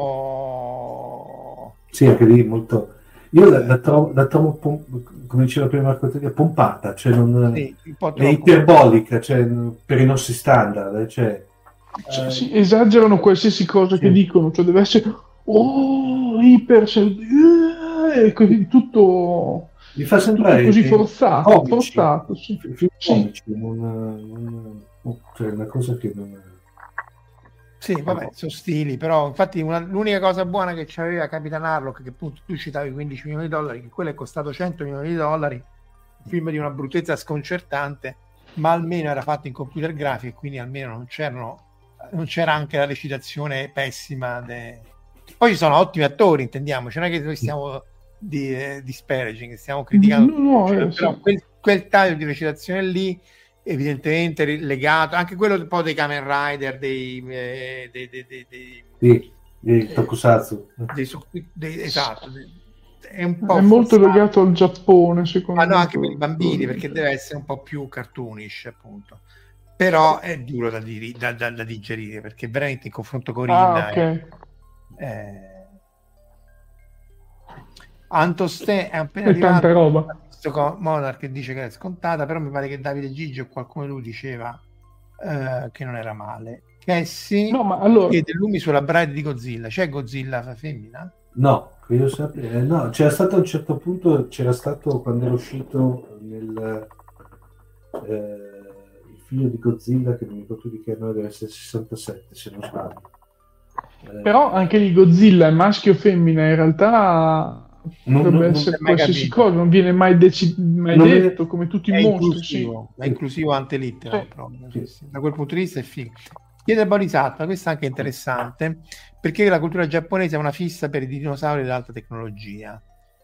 po'... Sì, anche lì molto... Io la, la trovo, la trovo pom- come diceva prima Marco Teglia, pompata, cioè non... Sì, un po' è iperbolica, cioè, per i nostri standard, cioè... Cioè, eh... sì, esagerano qualsiasi cosa sì. che dicono, cioè deve essere... Oh, iper... Eh, così, tutto... Mi fa sembrare così forzato, comici, forzato, sì. Film comici, sì. non, non, cioè una cosa che non... Sì, vabbè, sono stili, però infatti una, l'unica cosa buona che c'aveva Capitan Harlock, che appunto tu citavi quindici milioni di dollari, che quello è costato cento milioni di dollari, un film di una bruttezza sconcertante, ma almeno era fatto in computer grafico e quindi almeno non c'erano, non c'era anche la recitazione pessima. De... Poi ci sono ottimi attori, intendiamoci, non è che noi stiamo di, eh, disparaging, stiamo criticando, no, no, cioè, eh, però sì. quel, quel taglio di recitazione lì evidentemente legato anche quello un po' dei Kamen Rider, dei, eh, dei, dei, dei, dei sì, dei Tokusatsu, dei, dei, esatto, è un po' è molto forzato. Legato al Giappone, secondo ah, me. no, anche per i bambini, perché deve essere un po' più cartoonish, appunto. Però è duro da, di, da, da, da digerire, perché veramente in confronto con Rinna ah, okay. è, è... Antoste è appena è arrivato, tanta roba. Monarch che dice che è scontata, però mi pare che Davide Gigi o qualcuno di lui diceva eh, che non era male. Cassie no, ma allora... chiede lumi sulla bride di Godzilla. C'è Godzilla femmina? No, che io sappia, eh, no, c'era stato a un certo punto, c'era stato quando era uscito nel eh, il figlio di Godzilla, che non mi ricordo di che anno, deve essere sessantasette se non sbaglio. Eh, però anche lì Godzilla è maschio o femmina, in realtà non, potrebbe non, essere non qualsiasi cosa, non viene mai, deci- mai non detto, è, come tutti è i mostri. inclusivo, Sì. è inclusivo ante litteram, sì. proprio, sì. Sì. Da quel punto di vista è figo. Chiede Borisatta, questo è anche interessante, perché la cultura giapponese ha una fissa per i dinosauri dell'alta tecnologia.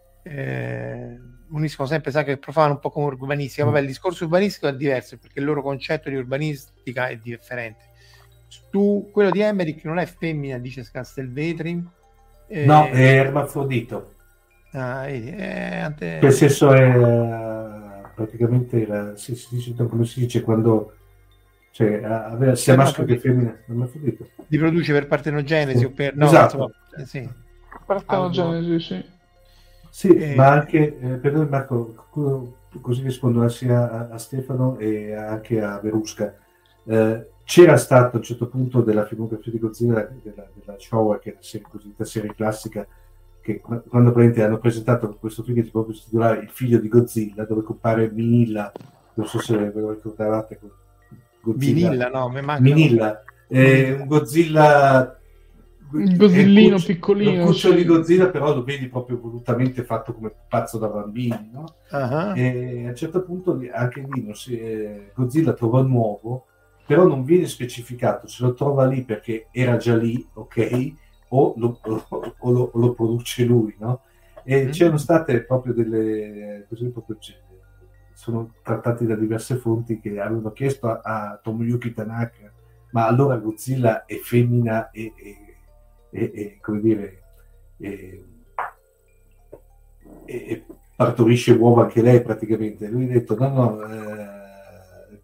Eh, uniscono sempre sa che profano un po' come urbanistica. Vabbè, il discorso urbanistico è diverso perché il loro concetto di urbanistica è differente. Tu, quello di Emmerich non è femmina, dice Castelvetri. Eh, no, è ermafrodito. Ah, vedi, è ante... Nel senso è praticamente la, si, si dice, come si dice quando cioè avere sia maschio che femmina, ermafrodito. Li produce per partenogenesi sì. o per no, esatto. insomma, sì. Partenogenesi, sì. Sì, eh, ma anche eh, per noi Marco, così rispondo sia a, a Stefano e anche a Verusca. Eh, c'era stato a un certo punto della filmografia di Godzilla della, della Showa, che è la serie, cosiddetta serie classica, che quando hanno presentato questo film che proprio si titolava Il figlio di Godzilla, dove compare Minilla, non so se ve lo ricordavate. Godzilla. Vinilla, no, mi manca. Minilla, eh, un Godzilla, il Godzillino cuccio, piccolino, un cuccio sì. di Godzilla, però lo vedi proprio volutamente fatto come pazzo da bambini, no? Uh-huh. E a un certo punto anche lì non si, eh, Godzilla trova il nuovo, però non viene specificato se lo trova lì perché era già lì, ok, o lo, o, o lo, o lo produce lui, no? E mm-hmm. c'erano state proprio delle così proprio sono trattati da diverse fonti che avevano chiesto a, a Tomoyuki Tanaka, ma allora Godzilla è femmina e, e, e, e come dire e, e partorisce uova anche lei praticamente. Lui ha detto no no eh,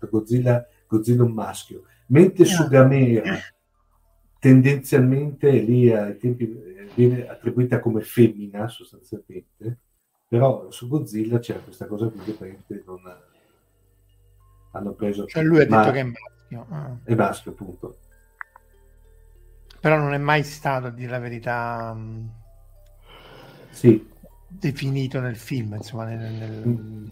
appunto Godzilla, Godzilla un maschio, mentre su Gamera tendenzialmente lì ai tempi viene attribuita come femmina sostanzialmente, però su Godzilla c'era questa cosa qui che praticamente non hanno preso, cioè lui ha ma detto che è maschio. Ah. è maschio appunto, Però non è mai stato, a dire la verità, sì, definito nel film, insomma nel, nel... Mm.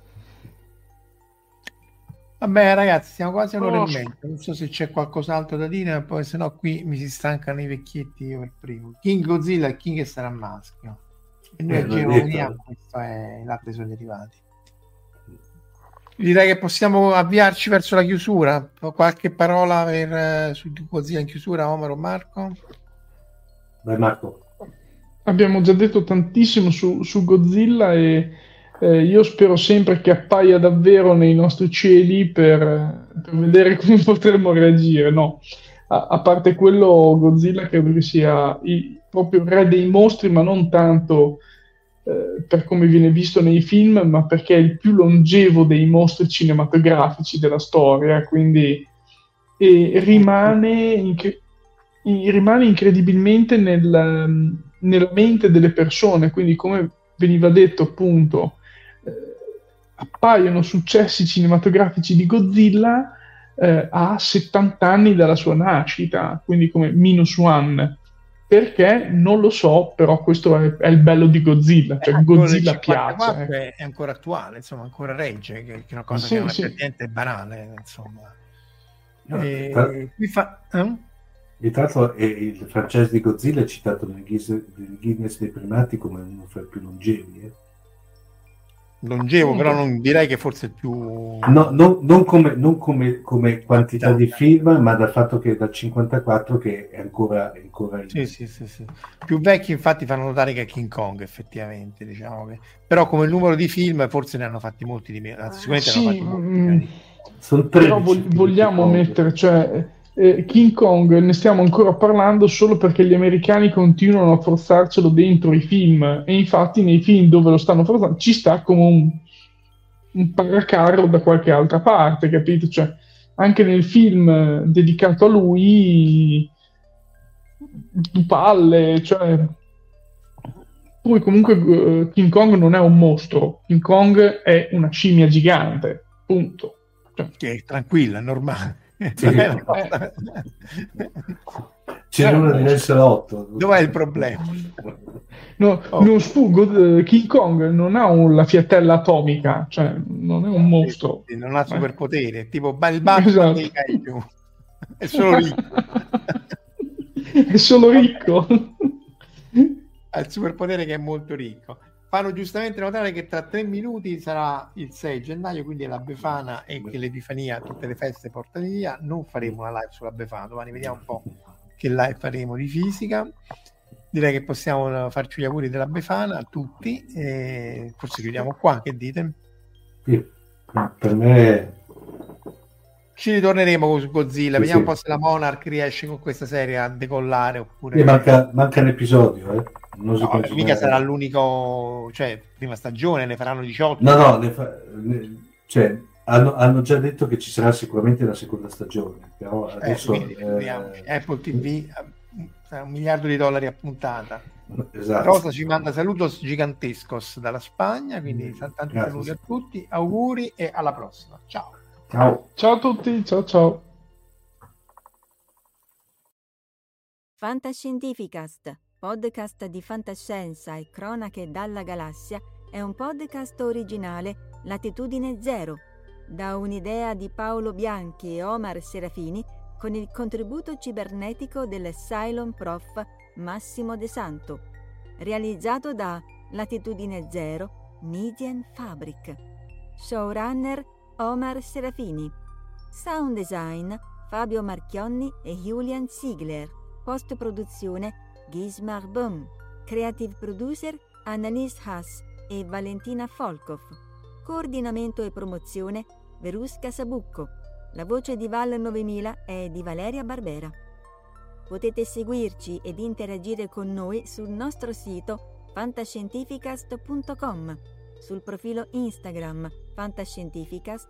Vabbè ragazzi, siamo quasi un'ora Oh. e mezza, non so se c'è qualcos'altro da dire, poi se no qui mi si stancano i vecchietti io per primo. King Godzilla e King sarà maschio e noi Eh, a l'ho Genova detto. uniamo, questo è l'altro sono derivati. Direi che possiamo avviarci verso la chiusura. Qualche parola per, eh, su Godzilla in chiusura, Omar o Marco? vai Marco. Abbiamo già detto tantissimo su, su Godzilla e eh, io spero sempre che appaia davvero nei nostri cieli per, per vedere come potremmo reagire. No, a, a parte quello, Godzilla credo che sia il, proprio il re dei mostri, ma non tanto eh, per come viene visto nei film, ma perché è il più longevo dei mostri cinematografici della storia, quindi e rimane, incre- i- rimane incredibilmente nel, nella mente delle persone, quindi come veniva detto appunto, eh, appaiono successi cinematografici di Godzilla eh, a settanta anni dalla sua nascita, quindi come minus one. Perché non lo so, però questo è, è il bello di Godzilla, cioè Eh, quello del Godzilla piace. cinquantaquattro eh. è, è ancora attuale, insomma, ancora regge, che, che è una cosa Sì, che non è sì. per niente banale, insomma. No, E, tra- qui fa... eh? E tra l'altro è- il franchise di Godzilla è citato nel Guinness, nel Guinness dei primati come uno fra i più longevi. eh. Longevo, però non direi che forse il più... No, non, non come, non come, come quantità di Quantità. film, ma dal fatto che è dal cinquantaquattro che è ancora, è ancora in... Sì, sì, sì, sì. Più vecchi infatti fanno notare che è King Kong, effettivamente, diciamo che... Però come numero di film forse ne hanno fatti molti di meno, anzi, sicuramente ne hanno Sì, fatti molti mm, di meno. Sono però tredici vog- film vogliamo di Kong. mettere, cioè, eh, King Kong ne stiamo ancora parlando solo perché gli americani continuano a forzarcelo dentro i film e infatti nei film dove lo stanno forzando ci sta come un, un paracarro da qualche altra parte, capito? Cioè, anche nel film eh, dedicato a lui du palle, cioè poi comunque eh, King Kong non è un mostro, King Kong è una scimmia gigante, punto. Cioè, Che è tranquilla, è normale. Sì. Non è una cosa- Ce n'è una di Lancelotto. Dov'è il problema? no, Oh. non sfuggo, eh, King Kong non ha un- la fiattella atomica, cioè non è un mostro. Sì, non ha Eh. superpoteri, è tipo il Batman Esatto. dei kaiju. È solo ricco. È solo ricco. Ha il superpotere che è molto ricco. Fanno giustamente notare che tra tre minuti sarà il sei gennaio, quindi è la Befana e che l'Epifania, tutte le feste portano via. Non faremo una live sulla Befana, domani vediamo un po' che live faremo di fisica. Direi che possiamo farci gli auguri della Befana a tutti e forse chiudiamo qua, che dite? Sì. Per me Ci ritorneremo su Godzilla, Sì, vediamo sì. un po' se la Monarch riesce con questa serie a decollare oppure... eh, manca, manca un episodio, eh. Non si No, considera- mica sarà l'unico, cioè prima stagione, ne faranno diciotto. No, no, ne fa- ne- cioè, hanno, hanno già detto che ci sarà sicuramente la seconda stagione, però Eh, adesso... quindi figuriamoci. eh, Apple T V eh, sarà un miliardo di dollari a puntata. esatto. Rosa ci manda salutos gigantescos dalla Spagna, quindi tanti Grazie. saluti a tutti, auguri e alla prossima. Ciao. Ciao. Ciao a tutti, ciao ciao. Fantascientificast, podcast di fantascienza e cronache dalla galassia, è un podcast originale Latitudine Zero, da un'idea di Paolo Bianchi e Omar Serafini con il contributo cibernetico del Cylon Prof Massimo De Santo, realizzato da Latitudine Zero Median Fabric. Showrunner Omar Serafini. Sound design Fabio Marchionni e Julian Ziegler. Post produzione Gismar Bum. Creative producer Annalise Haas e Valentina Folkov. Coordinamento e promozione Verusca Sabucco. La voce di Val novemila è di Valeria Barbera. Potete seguirci ed interagire con noi sul nostro sito fantascientificast punto com, sul profilo Instagram Fantascientificast,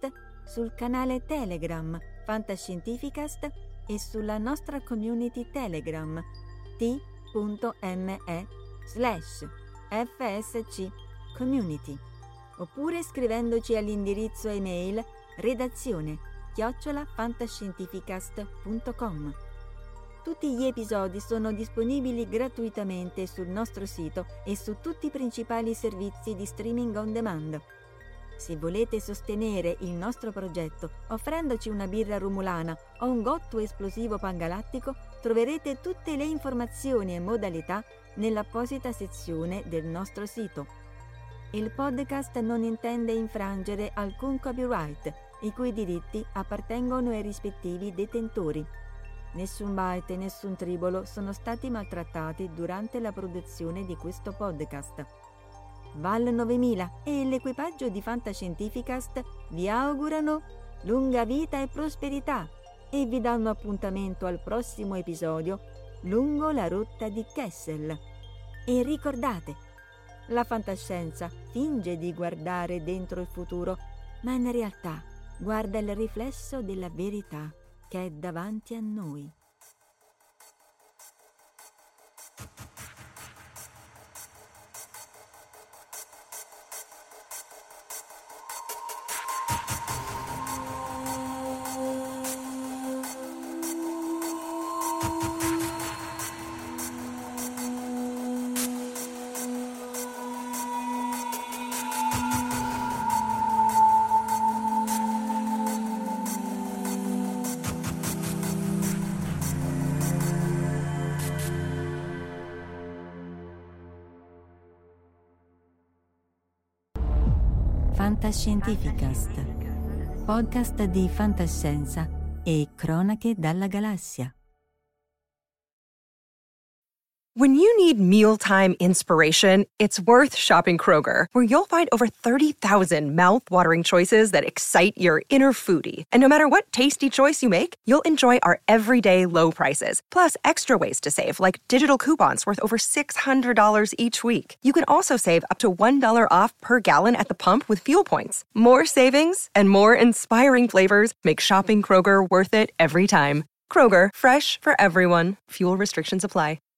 sul canale Telegram Fantascientificast e sulla nostra community Telegram t.me slash fsc community, oppure scrivendoci all'indirizzo email redazione chiocciola fantascientificast punto com. Tutti gli episodi sono disponibili gratuitamente sul nostro sito e su tutti i principali servizi di streaming on demand. Se volete sostenere il nostro progetto offrendoci una birra rumulana o un gotto esplosivo pangalattico, troverete tutte le informazioni e modalità nell'apposita sezione del nostro sito. Il podcast non intende infrangere alcun copyright, i cui diritti appartengono ai rispettivi detentori. Nessun byte e nessun tribolo sono stati maltrattati durante la produzione di questo podcast. Val novemila e l'equipaggio di Fantascientificast vi augurano lunga vita e prosperità e vi danno appuntamento al prossimo episodio lungo la rotta di Kessel. E ricordate, la fantascienza finge di guardare dentro il futuro, ma in realtà guarda il riflesso della verità che è davanti a noi. Fantascientificast, podcast di fantascienza e cronache dalla galassia. When you need mealtime inspiration, it's worth shopping Kroger, where you'll find over thirty thousand mouth-watering choices that excite your inner foodie. And no matter what tasty choice you make, you'll enjoy our everyday low prices, plus extra ways to save, like digital coupons worth over six hundred dollars each week. You can also save up to one dollar off per gallon at the pump with fuel points. More savings and more inspiring flavors make shopping Kroger worth it every time. Kroger, fresh for everyone. Fuel restrictions apply.